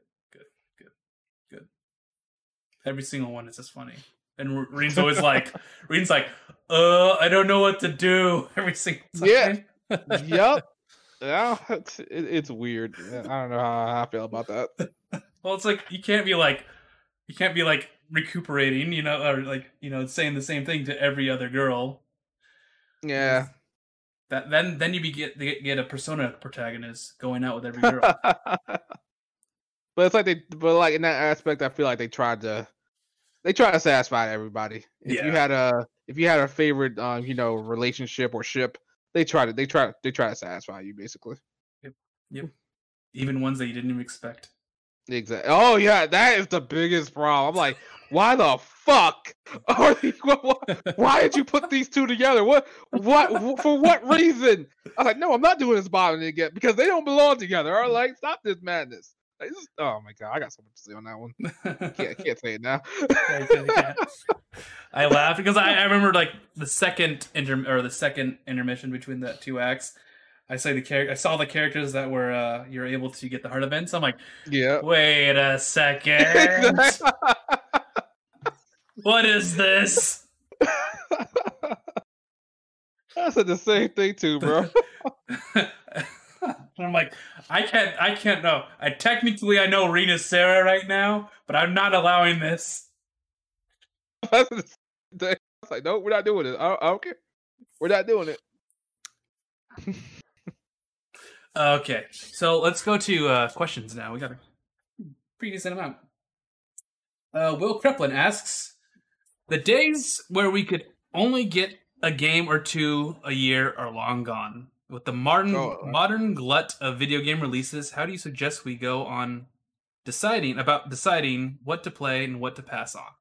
Every single one is just funny. And Reen's always like, Reen's like, uh, I don't know what to do. Every single time. Yeah. Yep. Yeah, it's, it, it's weird. I don't know how I feel about that. Well, it's like you can't be like, you can't be like recuperating, you know, or like you know, saying the same thing to every other girl. Yeah. That then then you be get get, get a Persona protagonist going out with every girl. But it's like they, but like in that aspect, I feel like they tried to, they try to satisfy everybody. If you Yeah. had a, if you had a favorite, um, you know, relationship or ship, they try to, they try, they try to satisfy you basically. Even ones that you didn't even expect. Exactly. Oh yeah, that is the biggest problem. I'm like, why the fuck are these, what, what, why did you put these two together? What, what, for what reason? I was like, no, I'm not doing this bonding again because they don't belong together. All right, like, stop this madness. Like, this is- oh my god, I got so much to say on that one. Can't, I can't say it now. I really can't. I laughed because I, I remember like the second inter or the second intermission between the two acts. I say the char- I saw the characters that were uh, you're able to get the heart events. I'm like, Yeah. wait a second, what is this? I said the same thing too, bro. I'm like, I can't, I can't know. I technically I know Rena's Sarah right now, but I'm not allowing this. I said the same thing. I was like, no, we're not doing it. I don't, I don't care. We're not doing it. Okay, so let's go to uh, questions now. We got a pretty decent amount. Uh, Will Kreplin asks, the days where we could only get a game or two a year are long gone. With the modern, Oh, uh, modern glut of video game releases, how do you suggest we go on deciding about deciding what to play and what to pass on?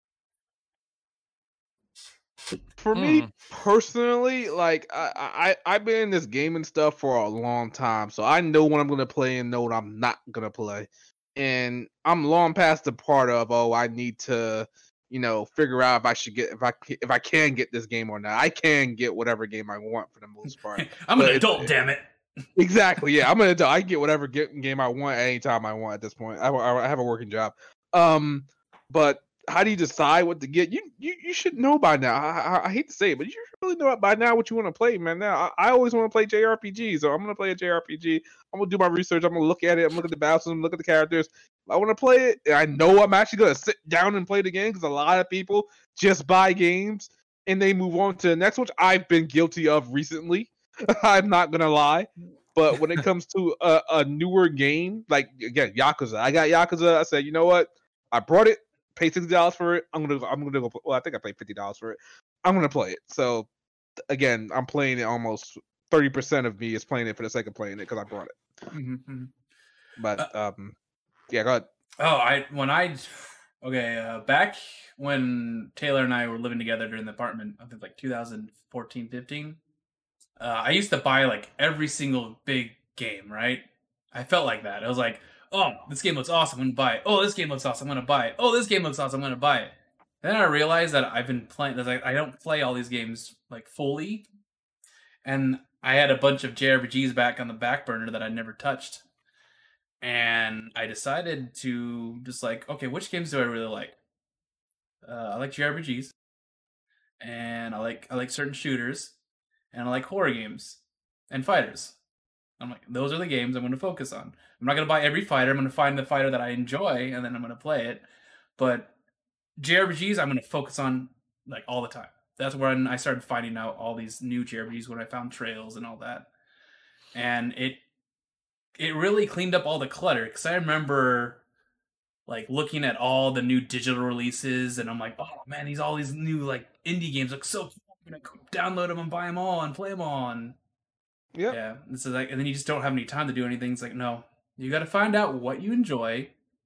For me Hmm. personally, like I, I I've been in this gaming stuff for a long time, so I know what I'm gonna play and know what I'm not gonna play. And I'm long past the part of oh I need to, you know, figure out if I should get if I ca- if I can get this game or not. I can get whatever game I want for the most part. I'm an But it's- adult, damn it. Exactly. Yeah, I'm gonna. I can get whatever get, game I want at any time I want at this point. I, I, I have a working job. Um, but how do you decide what to get? You you, you should know by now. I, I, I hate to say it, but you should really know by now what you want to play, man. Now I, I always want to play J R P Gs, so I'm gonna play a J R P G. I'm gonna do my research. I'm gonna look at it. I'm gonna look at the battles. I'm gonna look at the characters. I want to play it. And I know I'm actually gonna sit down and play the game because a lot of people just buy games and they move on to the next one. Which I've been guilty of recently. I'm not gonna lie. But when it comes to a, a newer game, like again, Yakuza, I got Yakuza. I said, you know what? I brought it, paid sixty dollars for it. I'm gonna, I'm gonna go. Well, I think I paid fifty dollars for it. I'm gonna play it. So again, I'm playing it. Almost thirty percent of me is playing it for the sake of playing it because I brought it. Mm-hmm. But Uh, um, yeah, go ahead. Oh, I when I okay uh, back when Taylor and I were living together during the apartment, I think like two thousand fourteen, fifteen. Uh, I used to buy like every single big game, right? I felt like that. I was like, oh, this game looks awesome, I'm gonna buy it. Oh, this game looks awesome, I'm gonna buy it. Oh, this game looks awesome, I'm gonna buy it. Then I realized that I've been playing. Like, I don't play all these games like fully, and I had a bunch of J R P Gs back on the back burner that I never touched. And I decided to just like, okay, which games do I really like? Uh, I like J R P Gs, and I like I like certain shooters, and I like horror games and fighters. I'm like, those are the games I'm going to focus on. I'm not going to buy every fighter. I'm going to find the fighter that I enjoy, and then I'm going to play it. But J R P Gs, I'm going to focus on like all the time. That's when I started finding out all these new J R P Gs when I found Trails and all that, and it. It really cleaned up all the clutter, because I remember like looking at all the new digital releases, and I'm like, oh man, these all these new like indie games look so cool. I'm gonna download them and buy them all and play them all. And Yep. yeah, this is like, and then you just don't have any time to do anything. It's like, no, you got to find out what you enjoy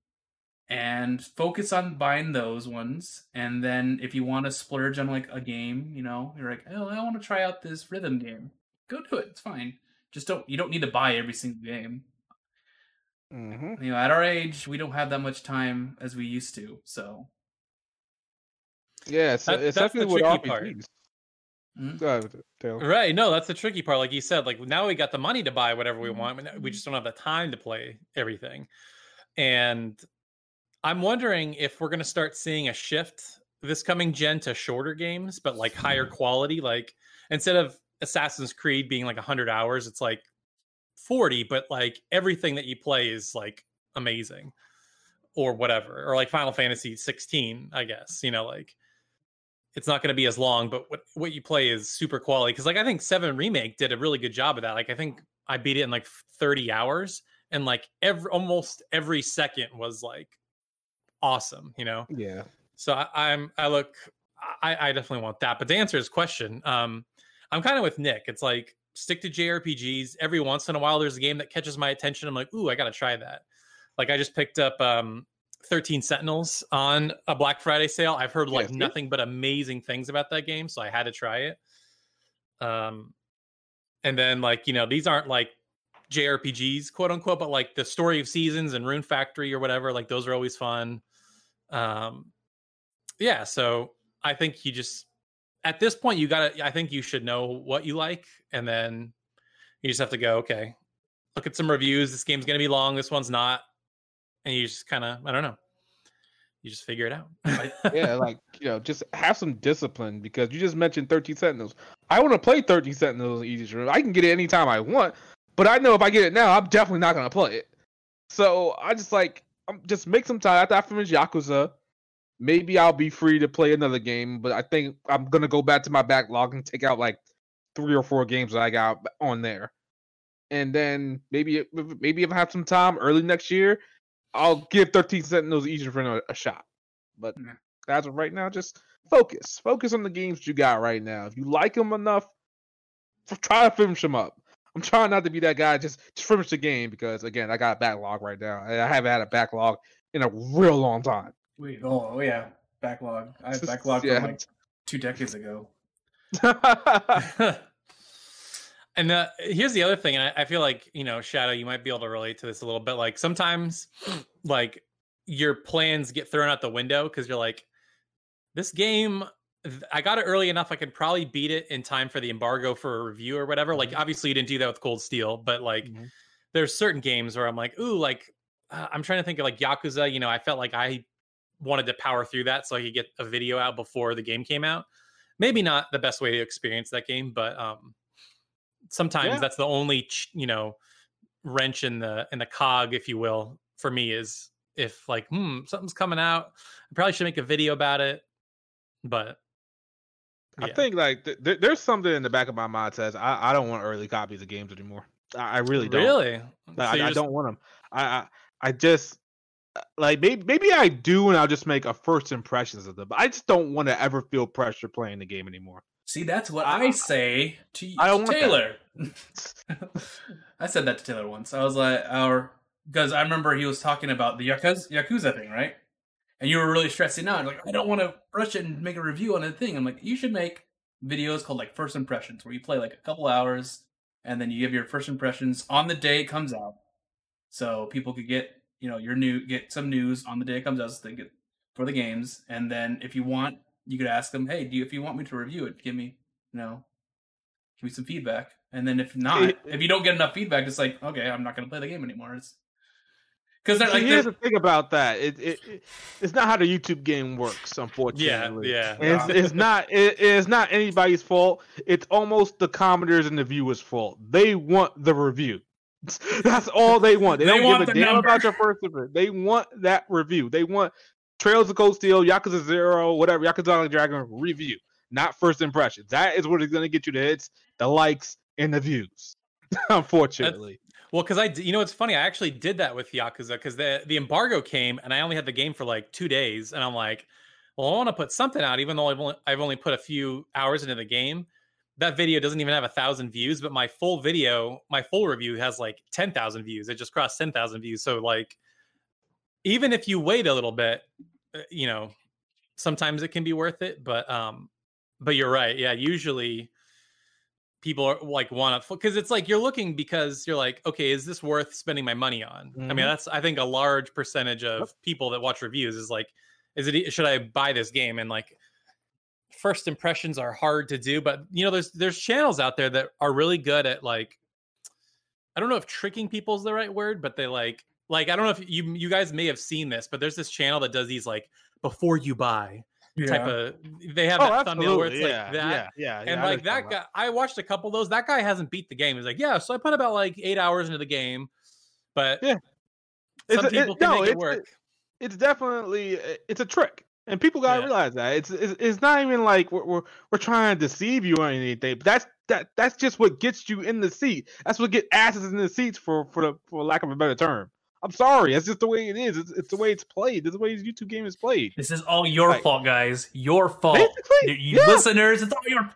and focus on buying those ones. And then if you want to splurge on like a game, you know, you're like, oh, I want to try out this rhythm game. Go do it. It's fine. Just don't, you don't need to buy every single game. Mm-hmm. You know, at our age, we don't have that much time as we used to. So Yeah, it's, That- it's that's the definitely with tricky R P Gs. part. Mhm. Go ahead, Taylor. Right. No, that's the tricky part. Like you said, like now we got the money to buy whatever Mm-hmm. we want. but We just don't have the time to play everything. And I'm wondering if we're going to start seeing a shift this coming gen to shorter games, but like higher quality. Like instead of Assassin's Creed being like one hundred hours, it's like forty, but like everything that you play is like amazing or whatever. Or like Final Fantasy sixteen, I guess, you know, like it's not going to be as long, but what, what you play is super quality. Because like I think seven Remake did a really good job of that. Like I think I beat it in like thirty hours, and like every almost every second was like awesome, you know. Yeah. So I, I'm I look I, I definitely want that. But to answer his question, um, I'm kind of with Nick. It's like stick to J R P Gs. Every once in a while, there's a game that catches my attention. I'm like, ooh, I gotta try that. Like I just picked up um, thirteen Sentinels on a Black Friday sale. I've heard like Yes, nothing but amazing things about that game, so I had to try it. Um, and then like you know these aren't like J R P Gs, quote unquote, but like the Story of Seasons and Rune Factory or whatever. Like those are always fun. Um, yeah, so I think you just at this point you gotta. I think you should know what you like, and then you just have to go. Okay, look at some reviews. This game's gonna be long. This one's not. And you just kind of, I don't know, you just figure it out. Yeah, like, you know, just have some discipline, because you just mentioned thirteen Sentinels. I want to play thirteen Sentinels in Easy Room. I can get it anytime I want, but I know if I get it now, I'm definitely not going to play it. So I just like, I'm just make some time. After I finish Yakuza, maybe I'll be free to play another game, but I think I'm going to go back to my backlog and take out like three or four games that I got on there. And then maybe, maybe if I have some time early next year, I'll give thirteen Sentinels each friend a, a shot. But Yeah. as of right now, just focus. Focus on the games you got right now. If you like them enough, f- try to finish them up. I'm trying not to be that guy. Just, just finish the game, because, again, I got a backlog right now. I haven't had a backlog in a real long time. Wait, oh, oh yeah, backlog. I have backlog Yeah. from like two decades ago. And uh, here's the other thing, and I, I feel like, you know, Shadow, you might be able to relate to this a little bit. Like sometimes, like your plans get thrown out the window because you're like, this game, I got it early enough. I could probably beat it in time for the embargo for a review or whatever. Like obviously you didn't do that with Cold Steel, but like Mhm. there's certain games where I'm like, ooh, like uh, I'm trying to think of like Yakuza. You know, I felt like I wanted to power through that so I could get a video out before the game came out. Maybe not the best way to experience that game, but um. Sometimes Yeah. that's the only ch- you know wrench in the in the cog, if you will, for me is if like, hmm, something's coming out. I probably should make a video about it. But I yeah. think like th- th- there's something in the back of my mind that says I, I don't want early copies of games anymore. I, I really don't. Really? Like, So I, you're I just- don't want them. I, I I just like maybe maybe I do, and I'll just make a first impressions of them. But I just don't want to ever feel pressure playing the game anymore. See, that's what I say to I don't want that. Taylor. I said that to Taylor once. I was like, our because I remember he was talking about the Yakuza, Yakuza thing, right? And you were really stressing out. Like, I don't want to rush it and make a review on the thing. I'm like, you should make videos called like first impressions, where you play like a couple hours and then you give your first impressions on the day it comes out, so people could get you know your new get some news on the day it comes out, so they get for the games. And then if you want, you could ask them, hey, do you, if you want me to review it, give me you know give me some feedback. And then if not, if you don't get enough feedback, it's like, okay, I'm not going to play the game anymore. It's because See, like here's the thing about that. It, it, it it's not how the YouTube game works, unfortunately. Yeah, And It's, it's not it, it's not anybody's fault. It's almost the commenters and the viewers' fault. They want the review. That's all they want. They, They don't want give a the damn number. about your first review. They want that review. They want Trails of Cold Steel, Yakuza Zero, whatever, Yakuza Like a Dragon review, not first impressions. That is what is going to get you the hits, the likes, and the views. Unfortunately. Well, because I, d- you know, it's funny. I actually did that with Yakuza because the the embargo came and I only had the game for like two days, and I'm like, well, I want to put something out, even though I've only I've only put a few hours into the game. That video doesn't even have a thousand views, but my full video, my full review has like ten thousand views. It just crossed ten thousand views. So like, even if you wait a little bit, uh, you know, sometimes it can be worth it. But um, but you're right. Yeah, usually people are like want to, because it's like you're looking because you're like, okay, is this worth spending my money on? Mhm. I mean, that's I think a large percentage of Yep. people that watch reviews is like, is it should I buy this game? And like, first impressions are hard to do, but you know, there's there's channels out there that are really good at like, I don't know if tricking people is the right word, but they like like I don't know if you you guys may have seen this, but there's this channel that does these like before you buy type of. They have Oh, that thumbnail where it's absolutely. Yeah, like that. yeah, yeah, And yeah, I like know what that you're guy, I watched a couple of those. That guy hasn't beat the game. He's like, yeah, so I put about like eight hours into the game, but Yeah. some It's a- people it- can no, make it it's- work. it's definitely it's a trick, and people gotta Yeah. realize that it's, it's it's not even like we're, we're we're trying to deceive you or anything. But that's that that's just what gets you in the seat. That's what get asses in the seats for for the for lack of a better term. I'm sorry, that's just the way it is. It's, it's the way it's played. This is the way this YouTube game is played. This is all your Like- fault, guys. Your fault. Basically, You yeah. listeners, it's all your.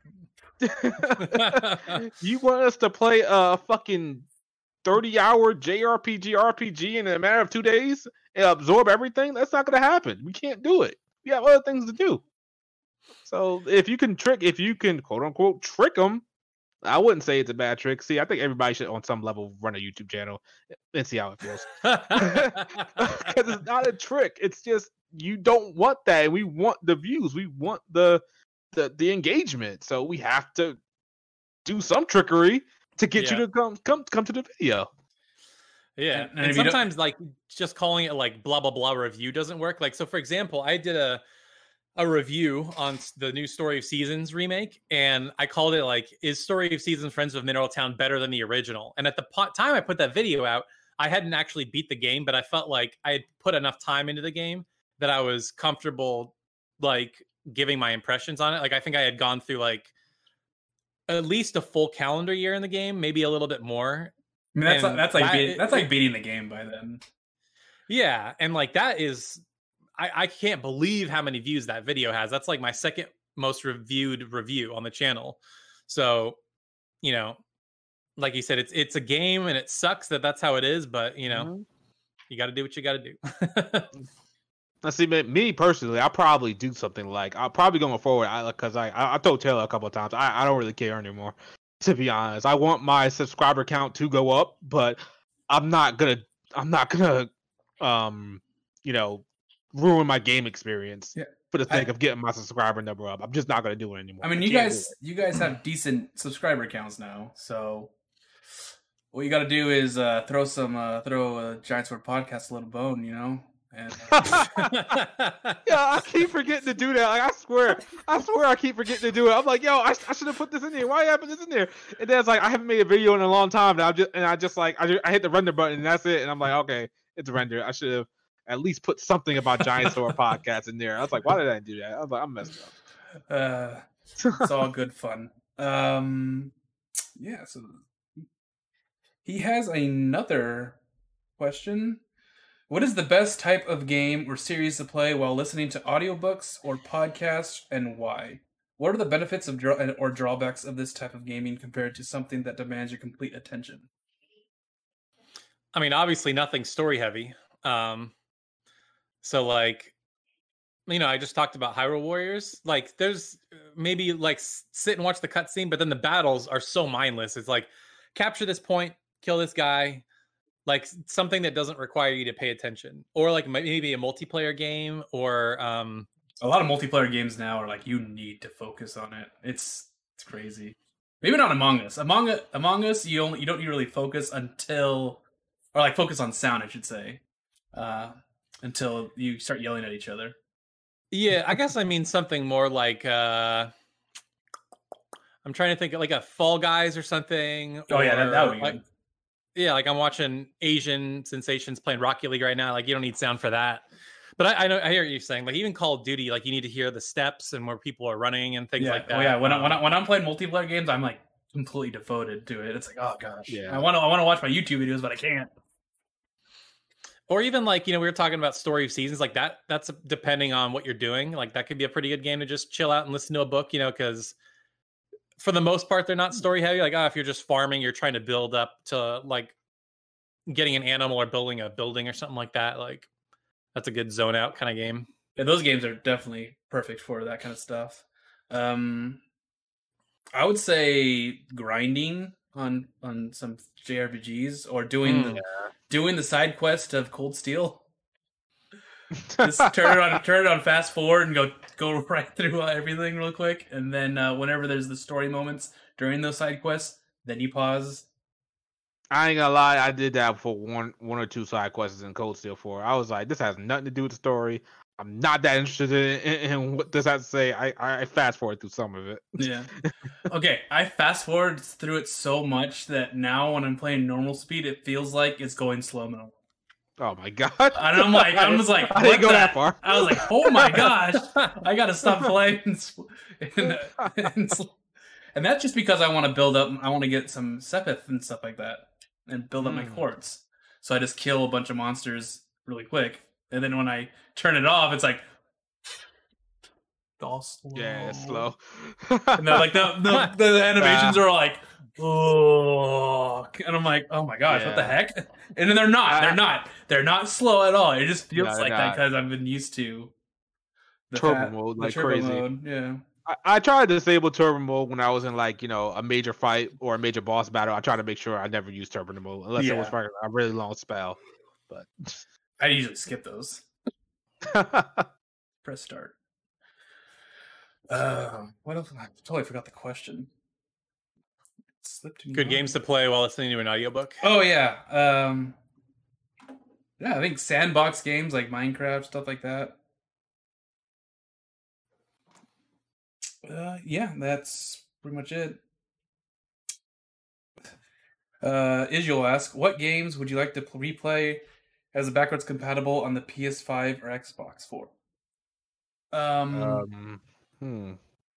You want us to play a fucking thirty hour J R P G R P G in a matter of two days and absorb everything? That's not going to happen. We can't do it. We have other things to do. So if you can trick, if you can quote unquote trick them, I wouldn't say it's a bad trick. See, I think everybody should on some level run a YouTube channel and see how it feels. Because it's not a trick. It's just you don't want that. We want the views. We want the the the engagement. So we have to do some trickery to get Yeah. you to come come come to the video. Yeah, And- and, and if you don't- sometimes like just calling it like blah blah blah review doesn't work. Like so, for example, I did a a review on s- the new Story of Seasons remake, and I called it like, "Is Story of Seasons Friends of Mineral Town better than the original?" And at the po- time I put that video out, I hadn't actually beat the game, but I felt like I had put enough time into the game that I was comfortable like giving my impressions on it. Like I think I had gone through like at least a full calendar year in the game, maybe a little bit more. I mean, that's And that's like that- beating, that's like beating the game by then. Yeah, and like that is, I, I can't believe how many views that video has. That's like my second most reviewed review on the channel. So, you know, like you said, it's it's a game and it sucks that that's how it is. But you know, Mhm. you got to do what you got to do. Now, see, me, me personally, I'll probably do something like I'll probably going forward. I because I, I I told Taylor a couple of times I, I don't really care anymore. To be honest, I want my subscriber count to go up, but I'm not gonna I'm not gonna um you know ruin my game experience Yeah. for the sake I- of getting my subscriber number up. I'm just not gonna do it anymore. I mean, you can't do guys, you guys have decent subscriber counts now, so what you got to do is uh, throw some, uh, throw a Giant Sword Podcast a little bone, you know. And uh, Yeah, I keep forgetting to do that. Like I swear, I swear, I keep forgetting to do it. I'm like, yo, I, I should have put this in there. Why I put this in there? And then it's like I haven't made a video in a long time. And I just and I just like I, just, I hit the render button and that's it. And I'm like, okay, it's rendered. I should have at least put something about Giant Sword podcast in there. I was like, why did I do that? I was like, I'm messed up. Uh, it's all good fun. Um, yeah. So he has another question. What is the best type of game or series to play while listening to audiobooks or podcasts, and why? What are the benefits of draw- or drawbacks of this type of gaming compared to something that demands your complete attention? I mean, obviously nothing story heavy. Um, so like, you know, I just talked about Hyrule Warriors. Like, there's maybe like sit and watch the cutscene, but then the battles are so mindless. It's like capture this point, kill this guy. Like something that doesn't require you to pay attention, or like maybe a multiplayer game, or um, a lot of multiplayer games now are like you need to focus on it. It's it's crazy. Maybe not Among Us. Among Us, Among Us, you only you don't really focus until, or like focus on sound, I should say, uh, until you start yelling at each other. Yeah, I guess I mean something more like uh, I'm trying to think of like a Fall Guys or something. Oh yeah, that, that would be like, good. Yeah, like I'm watching Asian Sensations playing Rocket League right now. Like you don't need sound for that. But I, I know I hear what you're saying. Like even Call of Duty, like you need to hear the steps and where people are running and things yeah. like that. Oh yeah, when um, I, when I, when I'm playing multiplayer games, I'm like completely devoted to it. It's like, oh gosh, Yeah. I want to I want to watch my YouTube videos, but I can't. Or even like, you know, we were talking about story of seasons like that. That's depending on what you're doing. Like that could be a pretty good game to just chill out and listen to a book, you know, because for the most part, they're not story heavy. Like, oh, if you're just farming, you're trying to build up to like getting an animal or building a building or something like that. Like that's a good zone out kind of game. Yeah, those games are definitely perfect for that kind of stuff. Um, I would say grinding on on some J R P Gs or doing Mm. the doing the side quest of Cold Steel. Just turn it on, turn it on fast forward and go go right through everything real quick, and then uh, whenever there's the story moments during those side quests, then you pause. I ain't gonna lie, I did that for one one or two side quests in Cold Steel four. I was like, this has nothing to do with the story. I'm not that interested in, in, in what this has to say. I, I fast forward through some of it. Yeah. Okay, I fast forward through it so much that now when I'm playing normal speed, it feels like it's going slow mo. Oh my god! And I'm like, I'm just like, I didn't what go the- that far. I was like, oh my gosh, I gotta stop playing. And, and, and that's just because I want to build up. I want to get some Sepith and stuff like that, and build up my Hmm. quartz. So I just kill a bunch of monsters really quick, and then when I turn it off, it's like, all slow. Yeah, it's slow. And then, like the the, the animations are like, oh, and I'm like, oh my gosh, what the Yeah. heck? And then they're not, they're I- not, they're not slow at all. It just feels No, they're like that not. because I've been used to the Turbo mode, the like turbo crazy. mode. Yeah, I, I tried to disable turbo mode when I was in like you know a major fight or a major boss battle. I tried to make sure I never used turbo mode unless it was Yeah. for a really long spell. But I usually skip those. Press start. Uh, what else? I totally forgot the question. It slipped me Good mind. games to play while listening to an audiobook. Oh yeah, um, yeah. I think sandbox games like Minecraft, stuff like that. Uh, yeah, that's pretty much it. Uh, Israel asks, what games would you like to pl- replay as a backwards compatible on the P S five or Xbox Four? Um, um, hmm.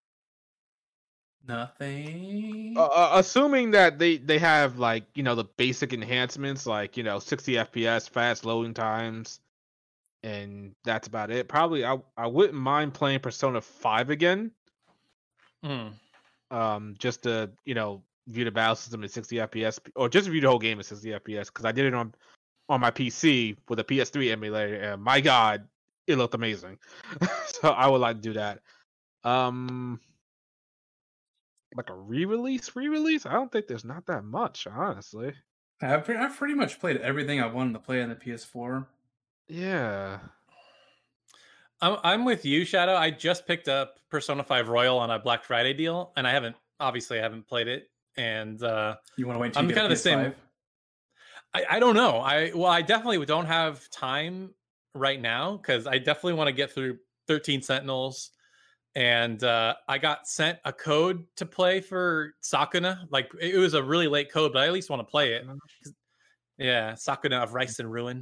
nothing. Uh, uh, assuming that they they have like you know the basic enhancements like you know sixty F P S, fast loading times, and that's about it. Probably I I wouldn't mind playing Persona five again. Hmm. Um, just to you know view the battle system in sixty F P S or just view the whole game in sixty F P S because I did it on on my P C with a P S three emulator and my god, it looked amazing. So I would like to do that. Um. Like a re-release, re-release? I don't think there's not that much, honestly. I've, pre- I've pretty much played everything I wanted to play on the P S four. Yeah. I'm I'm with you, Shadow. I just picked up Persona five Royal on a Black Friday deal, and I haven't obviously I haven't played it. And uh, You want to wait until I'm you get kind a of the same. P S five? I, I don't know. I well, I definitely don't have time right now because I definitely want to get through thirteen Sentinels, and uh, I got sent a code to play for Sakuna. Like it was a really late code, but I at least want to play it. Yeah, Sakuna of Rice and Ruin.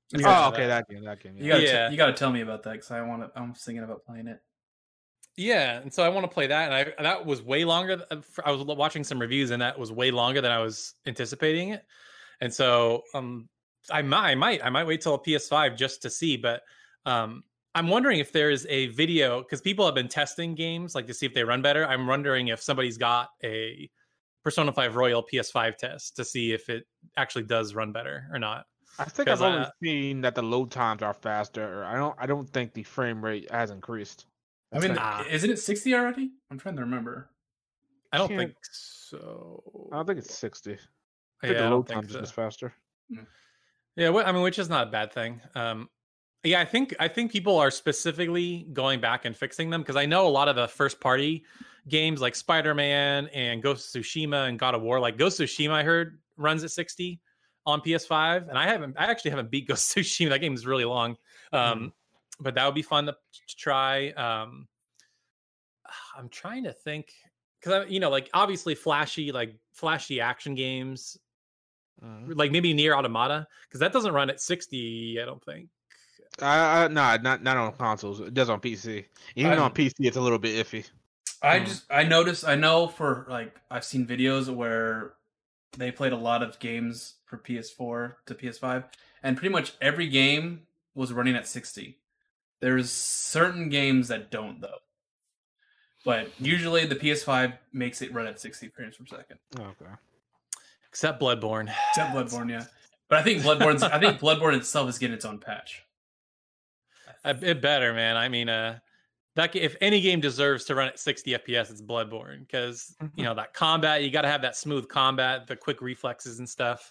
You Oh, gotta- okay, that game, that game. You Yeah. gotta, Yeah. t- you gotta tell me about that because I want to. I'm thinking about playing it. Yeah, and so I want to play that, and I that was way longer. th- I was watching some reviews, and that was way longer than I was anticipating it. And so, um, I might, I might, I might wait till a P S five just to see. But um, I'm wondering if there's a video because people have been testing games like to see if they run better. I'm wondering if somebody's got a Persona five Royal P S five test to see if it actually does run better or not. I think 'Cause, I've only uh, seen that the load times are faster. I don't. I don't think the frame rate has increased. I mean, Ah. isn't it sixty already? I'm trying to remember. I don't Can't- think so. I don't think it's sixty. I Yeah, think I the don't load think times so. are just faster. Yeah, wh- I mean, which is not a bad thing. Um, yeah, I think I think people are specifically going back and fixing them because I know a lot of the first party games like Spider-Man and Ghost of Tsushima and God of War, like Ghost of Tsushima, I heard runs at sixty on P S five, and I haven't, I actually haven't beat Ghost of Tsushima. That game is really long, um, but that would be fun to, to try. Um, I'm trying to think because you know, like obviously flashy, like flashy action games. Mhm. Like maybe Near Automata, because that doesn't run at sixty, I don't think. I, I, nah, not not on consoles. It does on P C. Even I'm- on P C, it's a little bit iffy. I Hmm. just I noticed I know for like I've seen videos where they played a lot of games for P S four to P S five, and pretty much every game was running at sixty. There's certain games that don't though, but usually the P S five makes it run at sixty frames per second. Okay. Except Bloodborne. Except Bloodborne, yeah. But I think Bloodborne's I think Bloodborne itself is getting its own patch. Uh, It better, man. I mean, uh, that ga- if any game deserves to run at sixty F P S, it's Bloodborne because you know that combat. You got to have that smooth combat, the quick reflexes and stuff.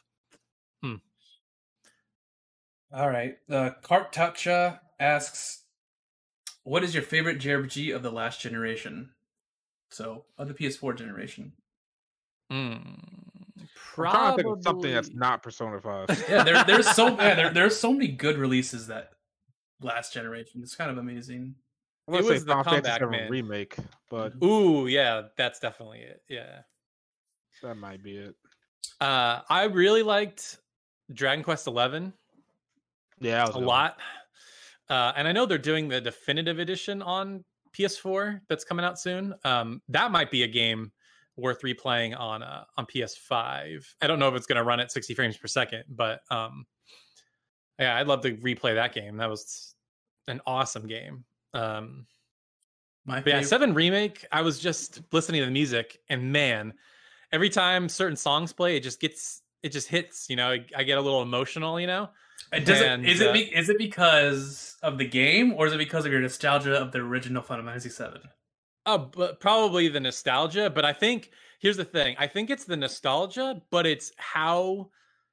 All right. Uh, Cart Tacha asks, "What is your favorite J R P G of the last generation?" So, of the P S four generation. Mm, I'm trying to think of something that's probably- not Persona five. Yeah, there, there's so yeah, there, there's so many good releases that last generation. It's kind of amazing. I'm gonna It say was the Final Fantasy comeback, seven man. remake, but Ooh, yeah, that's definitely it. Yeah. that might be it. Uh, I really liked Dragon Quest eleven. Yeah, that was a a good one. lot. Uh, and I know they're doing the definitive edition on P S four that's coming out soon. Um, that might be a game worth replaying on uh, on P S five. I don't know if it's going to run at sixty frames per second, but um, yeah, I'd love to replay that game. That was an awesome game. Um, My but yeah, favorite, seven remake. I was just listening to the music, and man, every time certain songs play, it just gets it just hits. You know, I, I get a little emotional. You know. It does it, and, is it uh, be, is it because of the game or is it because of your nostalgia of the original Final Fantasy seven? Oh, but probably the nostalgia. But I think here's the thing. I think it's the nostalgia, but it's how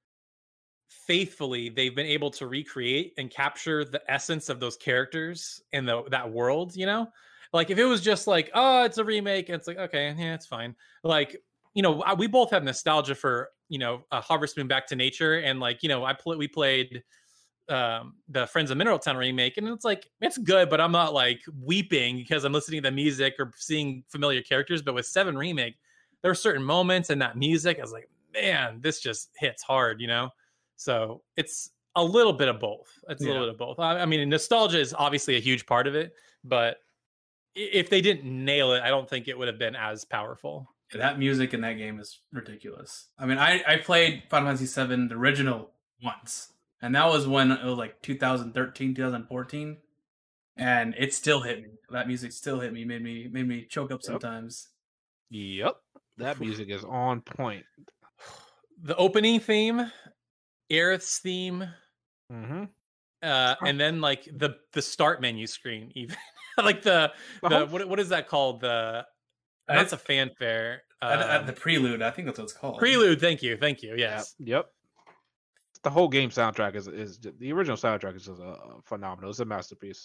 faithfully they've been able to recreate and capture the essence of those characters in the that world. You know, like if it was just like, oh, it's a remake, and it's like, okay, yeah, it's fine. Like, you know, I- we both have nostalgia for you know uh, Harvest Moon Back to Nature, and like you know, I pl- we played um the Friends of Mineral Town remake, and it's like it's good, but I'm not like weeping because I'm listening to the music or seeing familiar characters. But with seven remake, there are certain moments in that music I was like, man, this just hits hard, you know. So it's a little bit of both. It's a little Yeah. bit of both. I, I mean, nostalgia is obviously a huge part of it, but i- if they didn't nail it, I don't think it would have been as powerful. That music in that game is ridiculous. I mean, I, I played Final Fantasy seven, the original, once. And that was when it was like two thousand thirteen, two thousand fourteen. And it still hit me. That music still hit me, made me made me choke up sometimes. Yep, that music is on point. The opening theme, Aerith's theme, Mm-hmm. uh, and then like the the start menu screen, even like the the Uh-huh. what what is that called? The Uh, that's a fanfare. At, at um, the prelude, I think that's what it's called. prelude. Thank you, thank you. Yes. Yep. The whole game soundtrack is is the original soundtrack is just a, a phenomenal. It's a masterpiece.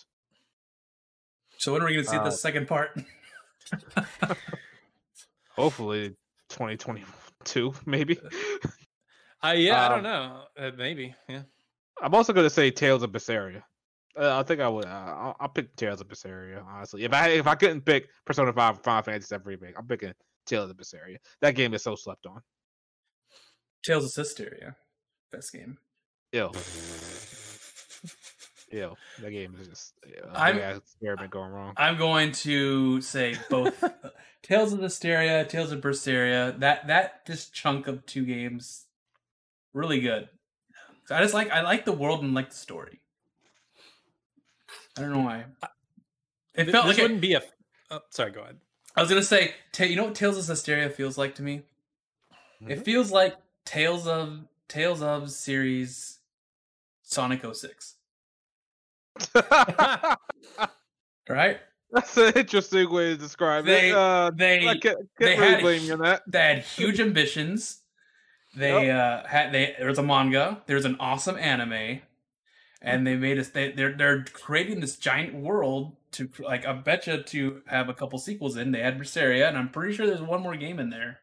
So when are we going to see Uh, the second part? Hopefully, twenty twenty-two maybe. Uh, yeah, I Um, don't know. Uh, maybe. Yeah. I'm also going to say Tales of Berseria. Uh, I think I would. Uh, I'll, I'll pick Tales of Berseria. Honestly, if I if I couldn't pick Persona five, Final Fantasy seven remake, I'm picking Tales of Berseria. That game is so slept on. Tales of Systeria. Best game. Ill. Yeah, that game is just yeah, I'm- yeah, experiment going wrong. I'm going to say both Tales of Zestiria, Tales of Berseria. That that this chunk of two games, really good. So I just like I like the world and like the story. I don't know why. It Th- felt this like wouldn't it, be a. Oh, sorry, go ahead. I was gonna say, ta- you know what Tales of Zestiria feels like to me? It feels like Tales of Tales of series Sonic oh six. Right? That's an interesting way to describe They- it. Uh, they- I can't, can't they really had- blame you on that. They had huge ambitions. They uh, had they there was a manga. There's an awesome anime, and they made us. They they're they're creating this giant world to like I betcha to have a couple sequels in. They had Berseria, and I'm pretty sure there's one more game in there.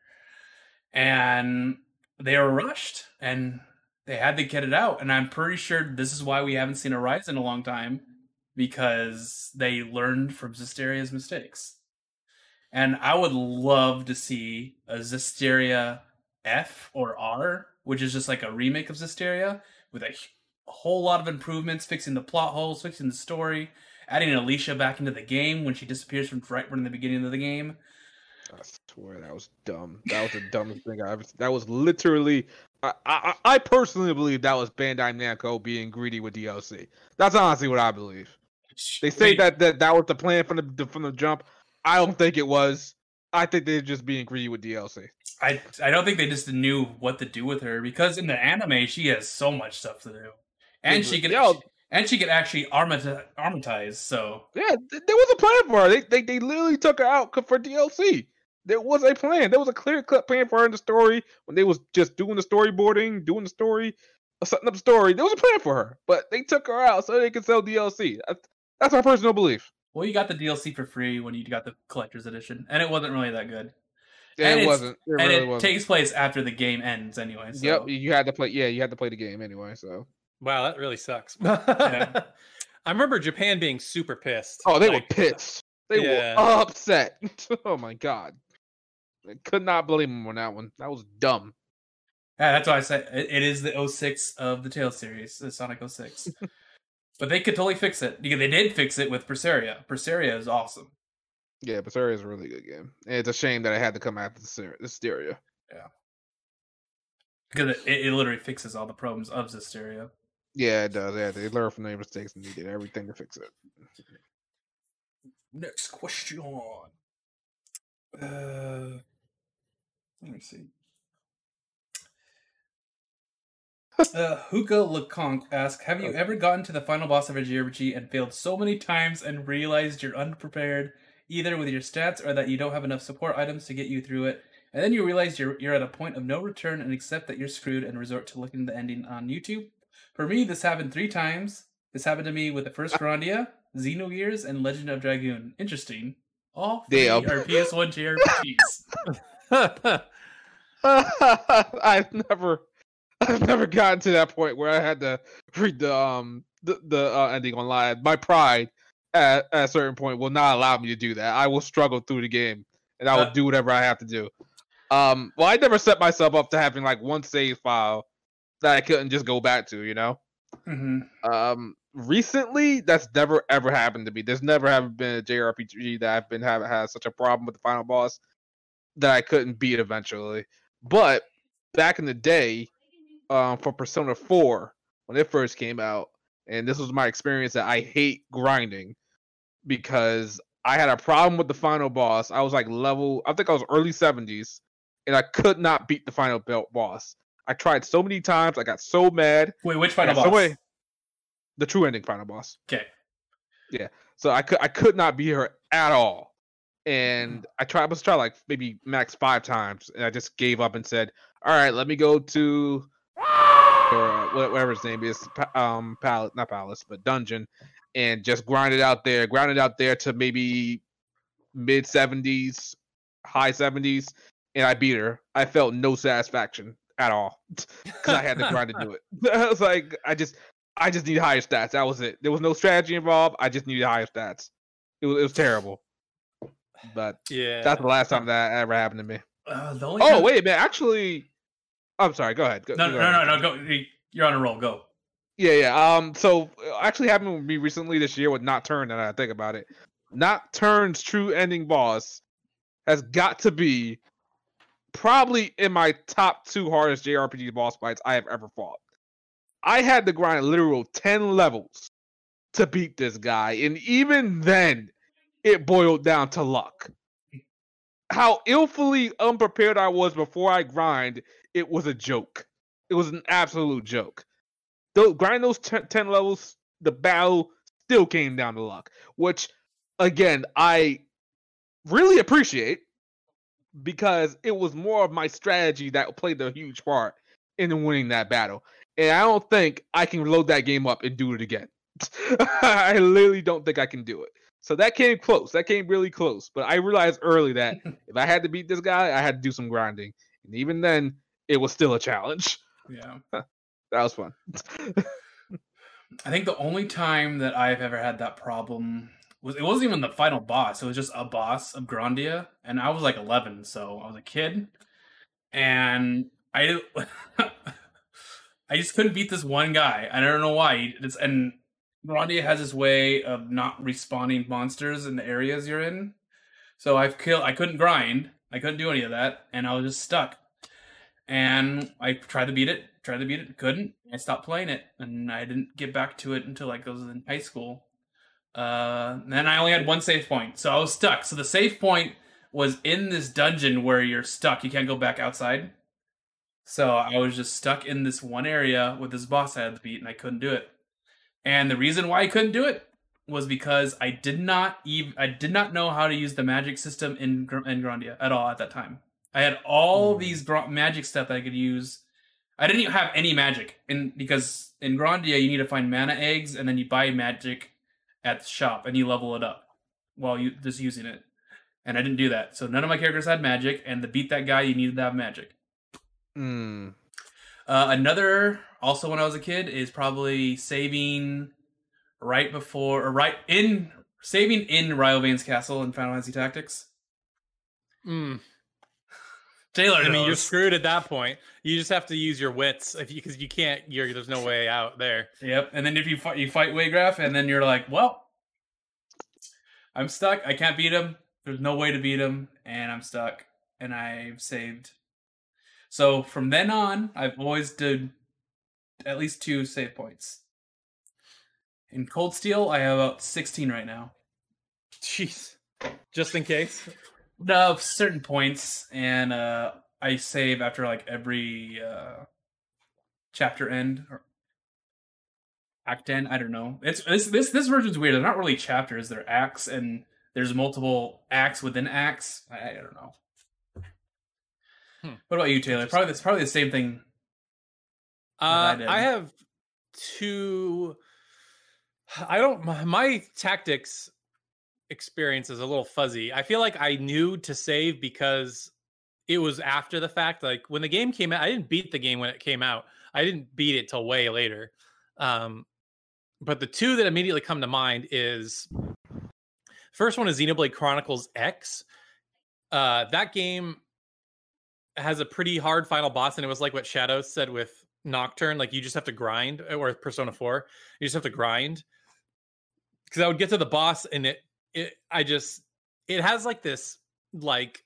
And they were rushed, and they had to get it out. And I'm pretty sure this is why we haven't seen a Rise in a long time, because they learned from Zesteria's mistakes. And I would love to see a Zestiria F or R, which is just like a remake of Zestiria with a, h- a whole lot of improvements, fixing the plot holes, fixing the story, adding Alicia back into the game when she disappears from right from the beginning of the game. I swear that was dumb. That was the dumbest thing I ever. That was literally. I, I I personally believe that was Bandai Namco being greedy with D L C. That's honestly what I believe. They say Wait, that, that that was the plan from the from the jump. I don't think it was. I think they're just being greedy with D L C. I I don't think they just knew what to do with her, because in the anime she has so much stuff to do, and she could Yo. and she could actually armati- armatize. So Yeah, th- there was a plan for her. They they they literally took her out c- for D L C. There was a plan. There was a clear cut plan for her in the story when they was just doing the storyboarding, doing the story, uh, setting up the story. There was a plan for her, but they took her out so they could sell D L C. That's, that's my personal belief. well, you got the D L C for free when you got the collector's edition, and it wasn't really that good. Yeah, And it it's- wasn't. It and really it wasn't. takes place after the game ends anyway. So. Yep, you had to play. Yeah, you had to play the game anyway. So. Wow, that really sucks. Yeah. I remember Japan being super pissed. Oh, they Like, were pissed. They Yeah. were upset. Oh my god. I could not blame them on that one. That was dumb. Yeah, that's why I said it, it is the oh six of the Tales series, the Sonic oh six. But they could totally fix it, because they did fix it with Berseria. Berseria is awesome. Yeah, Berseria is a really good game. And it's a shame that I had to come after the ser- the stereo. Because it, it, it literally fixes all the problems of Zestiria. Yeah, it does. Yeah, they learned from their mistakes and they did everything to fix it. Next question. Uh, let me see. Uh, Hookah Leconte asks, have you ever gotten to the final boss of a J R P G and failed so many times and realized you're unprepared, either with your stats or that you don't have enough support items to get you through it, and then you realize you're you're at a point of no return and accept that you're screwed and resort to looking at the ending on YouTube? For me, this happened three times. This happened to me with the first Grandia, Xenogears, and Legend of Dragoon. Interesting. All three Damn. are P S one J R P Gs. I've never, I've never gotten to that point where I had to read the um the the uh, ending online. My pride at, at a certain point will not allow me to do that. I will struggle through the game, and I will Uh, do whatever I have to do. Um, well, I never set myself up to having like one save file that I couldn't just go back to. You know. hmm Um, recently, that's never ever happened to me. There's never have been a J R P G that I've been having had such a problem with the final boss that I couldn't beat eventually. But back in the day, um, for Persona four when it first came out, and this was my experience that I hate grinding because I had a problem with the final boss. I was like level, I think I was early seventies, and I could not beat the final belt boss. I tried so many times. I got so mad. Wait, which I final got so boss? many- the true ending final boss. Okay. So I could I could not beat her at all. And I tried I was trying like maybe max five times, and I just gave up and said, all right, let me go to or uh, wha- whatever his name is, pa- um palace not palace, but dungeon, and just grind it out there, grind it out there to maybe mid seventies, high seventies, and I beat her. I felt no satisfaction at all. Because I had to grind to do it. I was like, I just I just need higher stats. That was it. There was no strategy involved. I just needed higher stats. It was it was terrible. But yeah. that's the last time that ever happened to me. Uh, the only Oh time- wait a minute, actually, I'm sorry. Go ahead. Go, No, go no, ahead. no, no, go. You're on a roll. Go. Yeah, yeah. Um, so actually happened with me recently this year with Nocturne. Now that I think about it, Nocturne's true ending boss has got to be probably in my top two hardest J R P G boss fights I have ever fought. I had to grind literal ten levels to beat this guy, and even then, it boiled down to luck. How illfully unprepared I was before I grind, it was a joke. It was an absolute joke. Those, grind those ten, ten levels, the battle still came down to luck, which, again, I really appreciate because it was more of my strategy that played a huge part in winning that battle. And I don't think I can load that game up and do it again. I literally don't think I can do it. So that came close. That came really close. But I realized early that if I had to beat this guy, I had to do some grinding. And even then, it was still a challenge. Yeah. That was fun. I think the only time that I've ever had that problem was, it wasn't even the final boss. It was just a boss of Grandia. And I was like eleven, so I was a kid. And I I just couldn't beat this one guy. I don't know why. It's, and Grandia has this way of not respawning monsters in the areas you're in. So I've killed. I couldn't grind. I couldn't do any of that, and I was just stuck. And I tried to beat it. Tried to beat it. Couldn't. I stopped playing it, and I didn't get back to it until like I was in high school. Uh, and then I only had one save point, so I was stuck. So the save point was in this dungeon where you're stuck. You can't go back outside. So I was just stuck in this one area with this boss I had to beat, and I couldn't do it. And the reason why I couldn't do it was because I did not even I did not know how to use the magic system in in Grandia at all at that time. I had all mm. these gr- magic stuff that I could use. I didn't even have any magic in because in Grandia you need to find mana eggs and then you buy magic at the shop and you level it up while you just using it. And I didn't do that, so none of my characters had magic. And to beat that guy, you needed to have magic. Mm. Uh, another, also when I was a kid, is probably saving right before, or right in, saving in Ryovan's Castle in Final Fantasy Tactics. Mm. Taylor I mean, knows. you're screwed at that point. You just have to use your wits if you, because you can't, you're, there's no way out there. Yep, and then if you fight, you fight Waygraph, and then you're like, well, I'm stuck, I can't beat him, there's no way to beat him, and I'm stuck, and I've saved. So from then on, I've always did at least two save points. In Cold Steel, I have about sixteen right now. Jeez. Just in case? No, certain points, and uh, I save after like every uh, chapter end or act end. I don't know. It's this this this version's weird. They're not really chapters; they're acts, and there's multiple acts within acts. I, I don't know. Hmm. What about you, Taylor? Probably it's probably the same thing. Uh, I, I have two. I don't. My, my tactics experience is a little fuzzy. I feel like I knew to save because it was after the fact. Like when the game came out, I didn't beat the game when it came out. I didn't beat it till way later. Um, but the two that immediately come to mind is first one is Xenoblade Chronicles X. Uh, that game has a pretty hard final boss, and it was like what Shadow said with Nocturne. Like you just have to grind, or Persona four, you just have to grind. Because I would get to the boss, and it, it, I just, it has like this, like,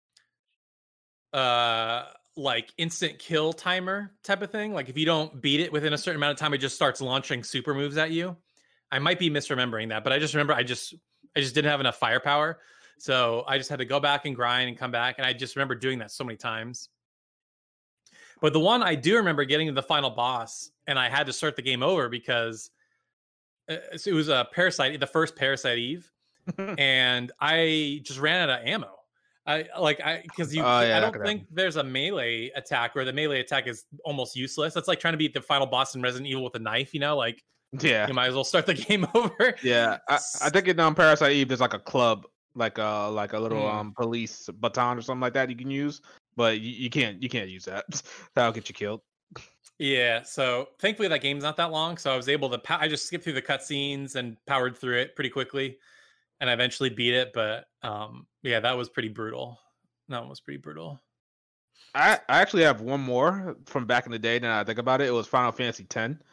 uh, like instant kill timer type of thing. Like if you don't beat it within a certain amount of time, it just starts launching super moves at you. I might be misremembering that, but I just remember I just, I just didn't have enough firepower. So I just had to go back and grind and come back. And I just remember doing that so many times. But the one I do remember getting to the final boss, and I had to start the game over because it was a Parasite, the first Parasite Eve. And I just ran out of ammo. I like, I, because you, uh, yeah, I don't think happen. There's a melee attack where the melee attack is almost useless. That's like trying to beat the final boss in Resident Evil with a knife, you know, like, yeah, you might as well start the game over. Yeah. I, I think in um, Parasite Eve, there's like a club. Like a like a little mm. um police baton or something like that you can use, but you, you can't you can't use that. That'll get you killed. Yeah, so thankfully that game's not that long, so I was able to. Pa- I just skipped through the cutscenes and powered through it pretty quickly, and I eventually beat it. But um, yeah, that was pretty brutal. That one was pretty brutal. I I actually have one more from back in the day. Now I think about it, it was Final Fantasy X.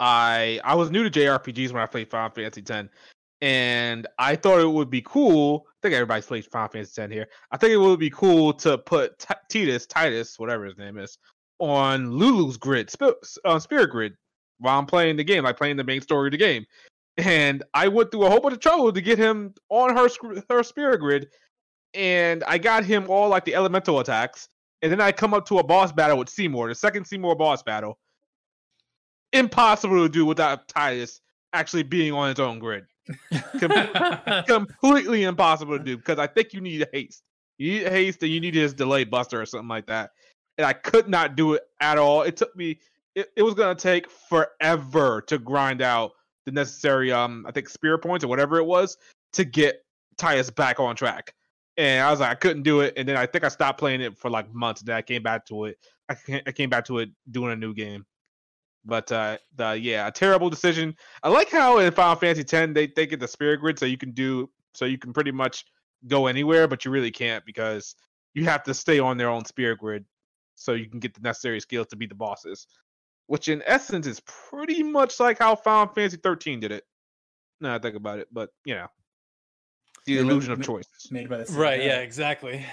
I I was new to J R P Gs when I played Final Fantasy X, and I thought it would be cool. I think everybody's played Final Fantasy X here. I think it would be cool to put T- Titus, Titus, whatever his name is, on Lulu's grid, sp- on Spirit Grid, while I'm playing the game, like playing the main story of the game. And I went through a whole bunch of trouble to get him on her her Spirit Grid, and I got him all like the elemental attacks. And then I come up to a boss battle with Seymour, the second Seymour boss battle. Impossible to do without Titus actually being on his own grid. Com- completely impossible to do because I think you need haste. You need haste and you need his delay buster or something like that. And I could not do it at all. It took me, it, it was going to take forever to grind out the necessary, um, I think, spirit points or whatever it was to get Titus back on track. And I was like, I couldn't do it. And then I think I stopped playing it for like months. And then I came back to it. I came, I came back to it doing a new game. But uh, the yeah, a terrible decision. I like how in Final Fantasy X they they get the Spirit Grid so you can do so you can pretty much go anywhere, but you really can't because you have to stay on their own Spirit Grid so you can get the necessary skills to beat the bosses. Which in essence is pretty much like how Final Fantasy thirteen did it. Now I think about it, but you know. The illusion of choice. Made by the right, yeah, exactly.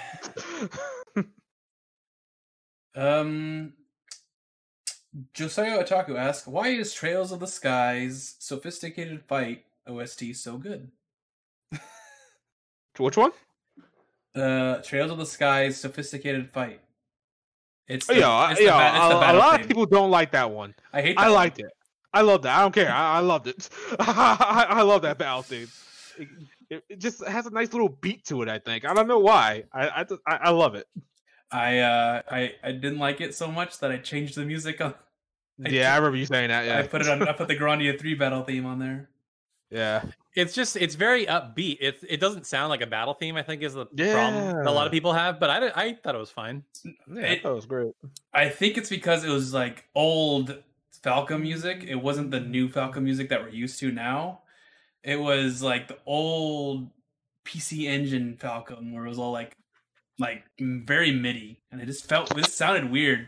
um, Josiah Otaku asks, why is Trails of the Skies Sophisticated Fight O S T so good? Which one? Uh, Trails of the Skies Sophisticated Fight. It's the, yeah, it's yeah. the, it's a, the a lot theme. of people don't like that one. I hate that I one. liked it. I loved it. I don't care. I, I loved it. I, I love that battle theme. It, it, it just has a nice little beat to it. I think. I don't know why. I I, just, I, I love it. I uh I, I didn't like it so much that I changed the music on. I yeah, t- I remember you saying that. Yeah, I put it on. I put the Grandia three battle theme on there. Yeah, it's just it's very upbeat. It it doesn't sound like a battle theme. I think is the yeah. problem a lot of people have. But I I thought it was fine. Yeah, it, I thought it was great. I think it's because it was like old Falcom music. It wasn't the new Falcom music that we're used to now. It was like the old P C Engine Falcom where it was all like like very MIDI, and it just felt this sounded weird.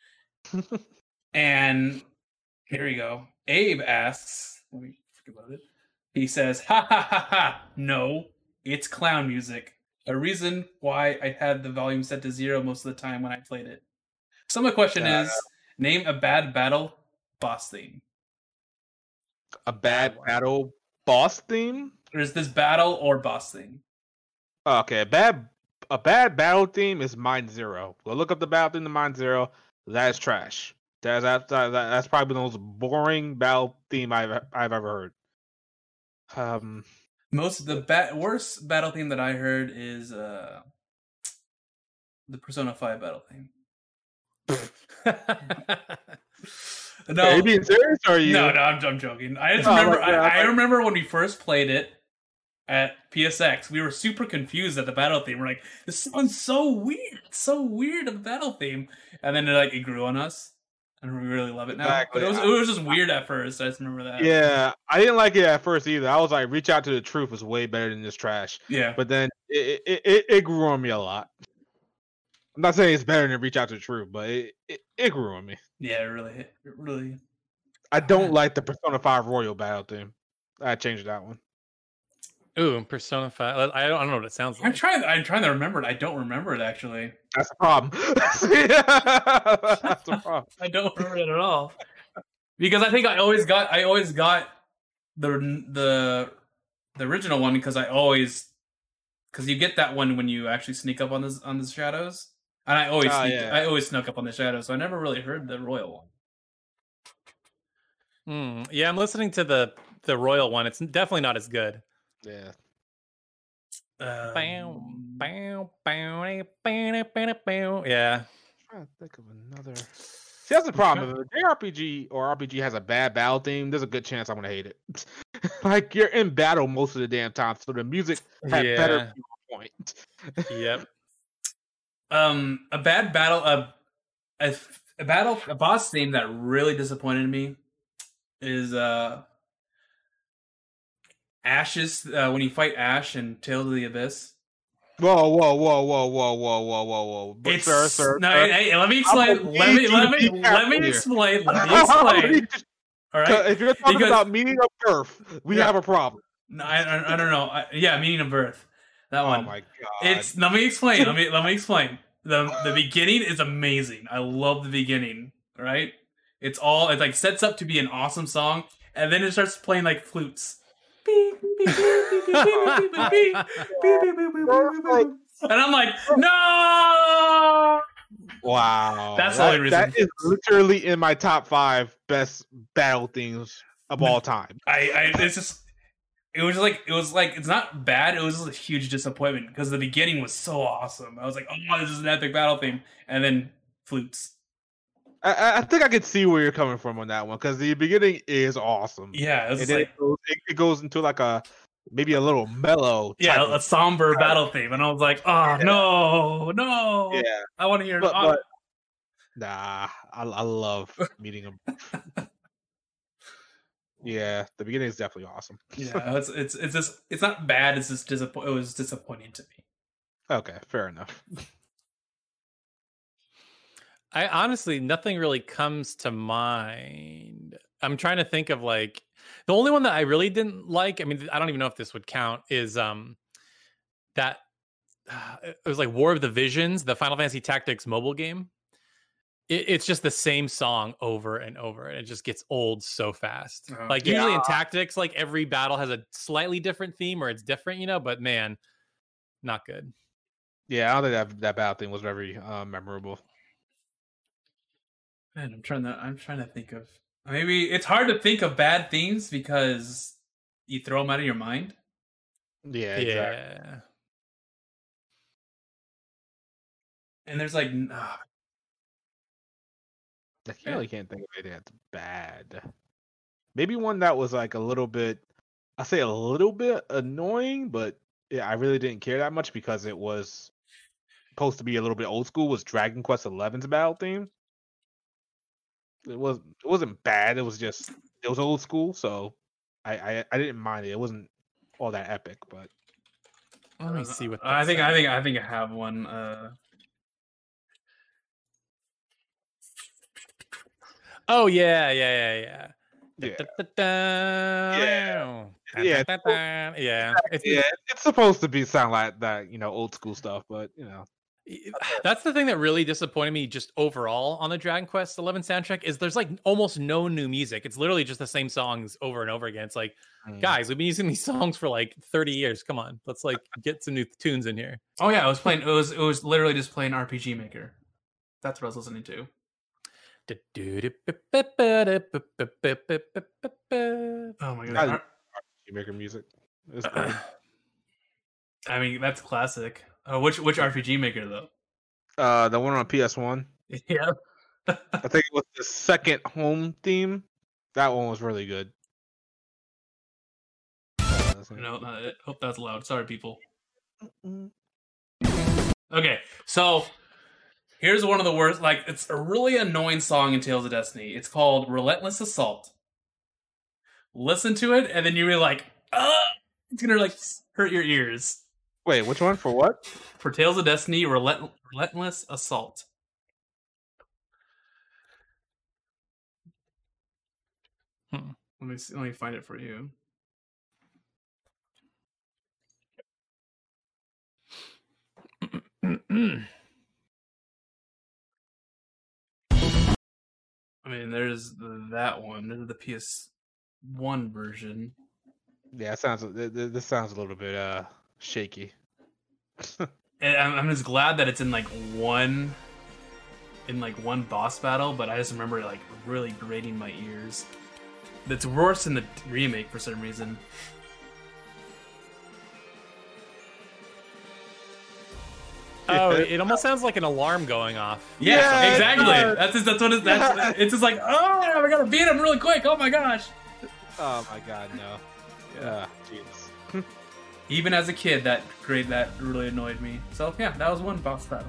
And here we go. Abe asks, let me think about it. He says, ha ha ha ha, no, it's clown music. A reason why I had the volume set to zero most of the time when I played it. So my question uh, is, name a bad battle boss theme. A bad battle boss theme? Or is this battle or boss theme? Okay, a bad a bad battle theme is Mind Zero. Go look up the battle theme to Mind Zero. That is trash. That's that's, that's probably the most boring battle theme I've I've ever heard. Um, most of the ba- worst battle theme that I heard is uh the Persona five battle theme. No, are you being serious? Or are you? No, no, I'm, I'm joking. I just oh, remember. like, yeah, I, I like... remember when we first played it at P S X. We were super confused at the battle theme. We're like, "This sounds so weird, so weird." Of the battle theme, and then it, like it grew on us, and we really love it now. Exactly. But it was it was just weird at first. I just remember that. Yeah, I didn't like it at first either. I was like, "Reach Out to the Truth" was way better than this trash. Yeah, but then it it, it, it grew on me a lot. I'm not saying it's better than Reach Out to the Truth, but it, it, it grew on me. Yeah, it really hit. It really. I don't like the Persona five Royal battle theme. I changed that one. Ooh, Persona five. I don't, I don't know what it sounds like. I'm trying. I'm trying to remember it. I don't remember it actually. That's the problem. That's the problem. I don't remember it at all. Because I think I always got. I always got the the the original one because I always because you get that one when you actually sneak up on the on the shadows. And I always, oh, sneaked, yeah. I always snuck up on the shadows, so I never really heard the royal Mm, one. yeah, I'm listening to the the royal one. It's definitely not as good. Yeah. Um, Bow, bow, bow, bow, bow, bow. Yeah. I'm trying to think of another. See, that's the problem. If a J R P G or R P G has a bad battle theme, there's a good chance I'm gonna hate it. Like you're in battle most of the damn time, so the music had Yeah. better point. Yep. Um, a bad battle, a, a a battle, a boss theme that really disappointed me is uh Ash's uh, when you fight Ash in Tales of the Abyss. Whoa, whoa, whoa, whoa, whoa, whoa, whoa, whoa, whoa! But It's sir, sir, no. sir. Hey, hey, let me explain. Let me let me let me explain. Let me explain. All right. If you're talking Because- about meaning of birth, we Yeah. have a problem. No, I, I, I don't know. I, yeah, meaning of birth. That Oh one. my god! It's let me explain. Let me let me explain. The the beginning is amazing. I love the beginning. Right? It's all it like sets up to be an awesome song, and then it starts playing like flutes. Beep, beep, beep, beep, beep, beep, beep, beep, beep, beep, beep, beep, beep, beep. And I'm like, no. wow. That's the that, only reason. That is literally in my top five best battle themes of all time. I, I it's just it was like it was like it's not bad, it was just a huge disappointment because the beginning was so awesome. I was like, oh, this is an epic battle theme, and then flutes. I, I think I could see where you're coming from on that one because the beginning is awesome. Yeah, it's and then like it, goes, it, it goes into like a maybe a little mellow. type yeah, of- a somber battle theme, and I was like, oh no, no, yeah. I want to hear. But, oh. but nah, I, I love meeting him. Yeah, the beginning is definitely awesome. Yeah, it's it's it's just it's not bad. It's just disappoint. It was disappointing to me. Okay, fair enough. I honestly, nothing really comes to mind. I'm trying to think of like the only one that I really didn't like. I mean, I don't even know if this would count. Is um that uh, it was like War of the Visions, the Final Fantasy Tactics mobile game. It, it's just the same song over and over, and it just gets old so fast. Oh, like usually in yeah. Tactics, like every battle has a slightly different theme or it's different, you know. But man, not good. Yeah, I don't think that that battle thing was very uh, memorable. Man, I'm trying to I'm trying to think of maybe it's hard to think of bad themes because you throw them out of your mind. Yeah, Yeah. exactly. And there's like, uh, I really can't think of anything that's bad. Maybe one that was like a little bit, I say a little bit annoying, but yeah, I really didn't care that much because it was supposed to be a little bit old school. Was Dragon Quest eleven's battle theme? It was it wasn't bad. It was just it was old school, so I I, I didn't mind it. It wasn't all that epic, but Let me see what I that think. I says. think. I think I have one. Uh, Oh yeah, yeah, yeah, yeah, yeah. Yeah. Yeah. Yeah. It's, yeah, it's supposed to be sound like that, you know, old school stuff, but you know, That's the thing that really disappointed me just overall on the Dragon Quest eleven soundtrack is there's like almost no new music. It's literally just the same songs over and over again. It's like, Mm. guys, we've been using these songs for like thirty years. Come on, let's like get some new tunes in here. oh yeah, I was playing. It was. It was literally just playing R P G Maker. That's what I was listening to. Oh my I- god. Ar- you make her music. It's good. I mean, that's classic. Uh, which which R P G Maker though? Uh, the one on P S one. Yeah. I think it was the second home theme. That one was really good. No, I hope that's loud. Sorry, people. Okay, so here's one of the worst. Like, it's a really annoying song in Tales of Destiny. It's called "Relentless Assault." Listen to it, and then you're really like, ah, it's gonna like hurt your ears. Wait, which one for what? For Tales of Destiny, Relent- Relentless Assault. Hmm. Let me see, let me find it for you. I mean, there's the, that one. There's the P S one version. Yeah, it sounds. th- th- This sounds a little bit uh shaky. And I'm, I'm just glad that it's in like one, in like one boss battle. But I just remember like really grating my ears. That's worse in the remake for some reason. Oh, it almost sounds like an alarm going off. Yeah, Yeah, it exactly. does. That's just, that's what it's. That's, Yeah. It's just like, oh, I gotta beat him really quick. Oh my gosh. Oh my god, no. Yeah, jeez. Even as a kid, that grade that really annoyed me. So yeah, that was one boss battle.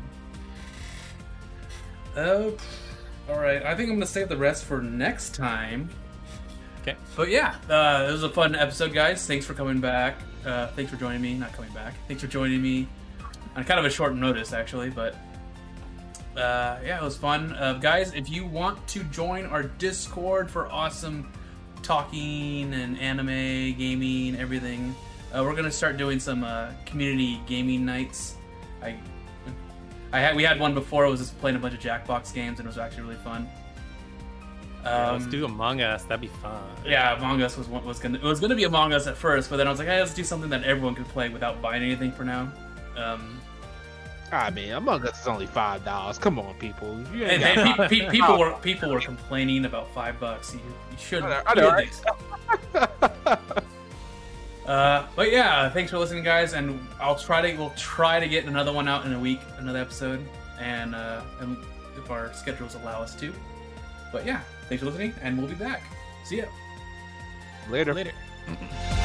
Oh, all right. I think I'm gonna save the rest for next time. Okay. But yeah, uh, it was a fun episode, guys. Thanks for coming back. Uh, thanks for joining me. Not coming back. Thanks for joining me on kind of a short notice, actually. But uh, yeah, it was fun, uh, guys. If you want to join our Discord for awesome talking and anime, gaming, everything. Uh, we're gonna start doing some uh, community gaming nights. I, I had we had one before. It was just playing a bunch of Jackbox games, and it was actually really fun. Yeah, let's Um, do Among Us. That'd be fun. Yeah, Among Us was one- was gonna it was gonna be Among Us at first, but then I was like, hey, let's do something that everyone can play without buying anything for now. Um, I mean, Among Us is only five dollars. Come on, people. You and, ain't and got pe- pe- people were people were complaining about five bucks. You, you shouldn't. I know, I you know, shouldn't. Uh, but yeah, thanks for listening, guys, and I'll try to we'll try to get another one out in a week, another episode, and uh, and if our schedules allow us to. But yeah, thanks for listening, and we'll be back. See ya. Later. Later.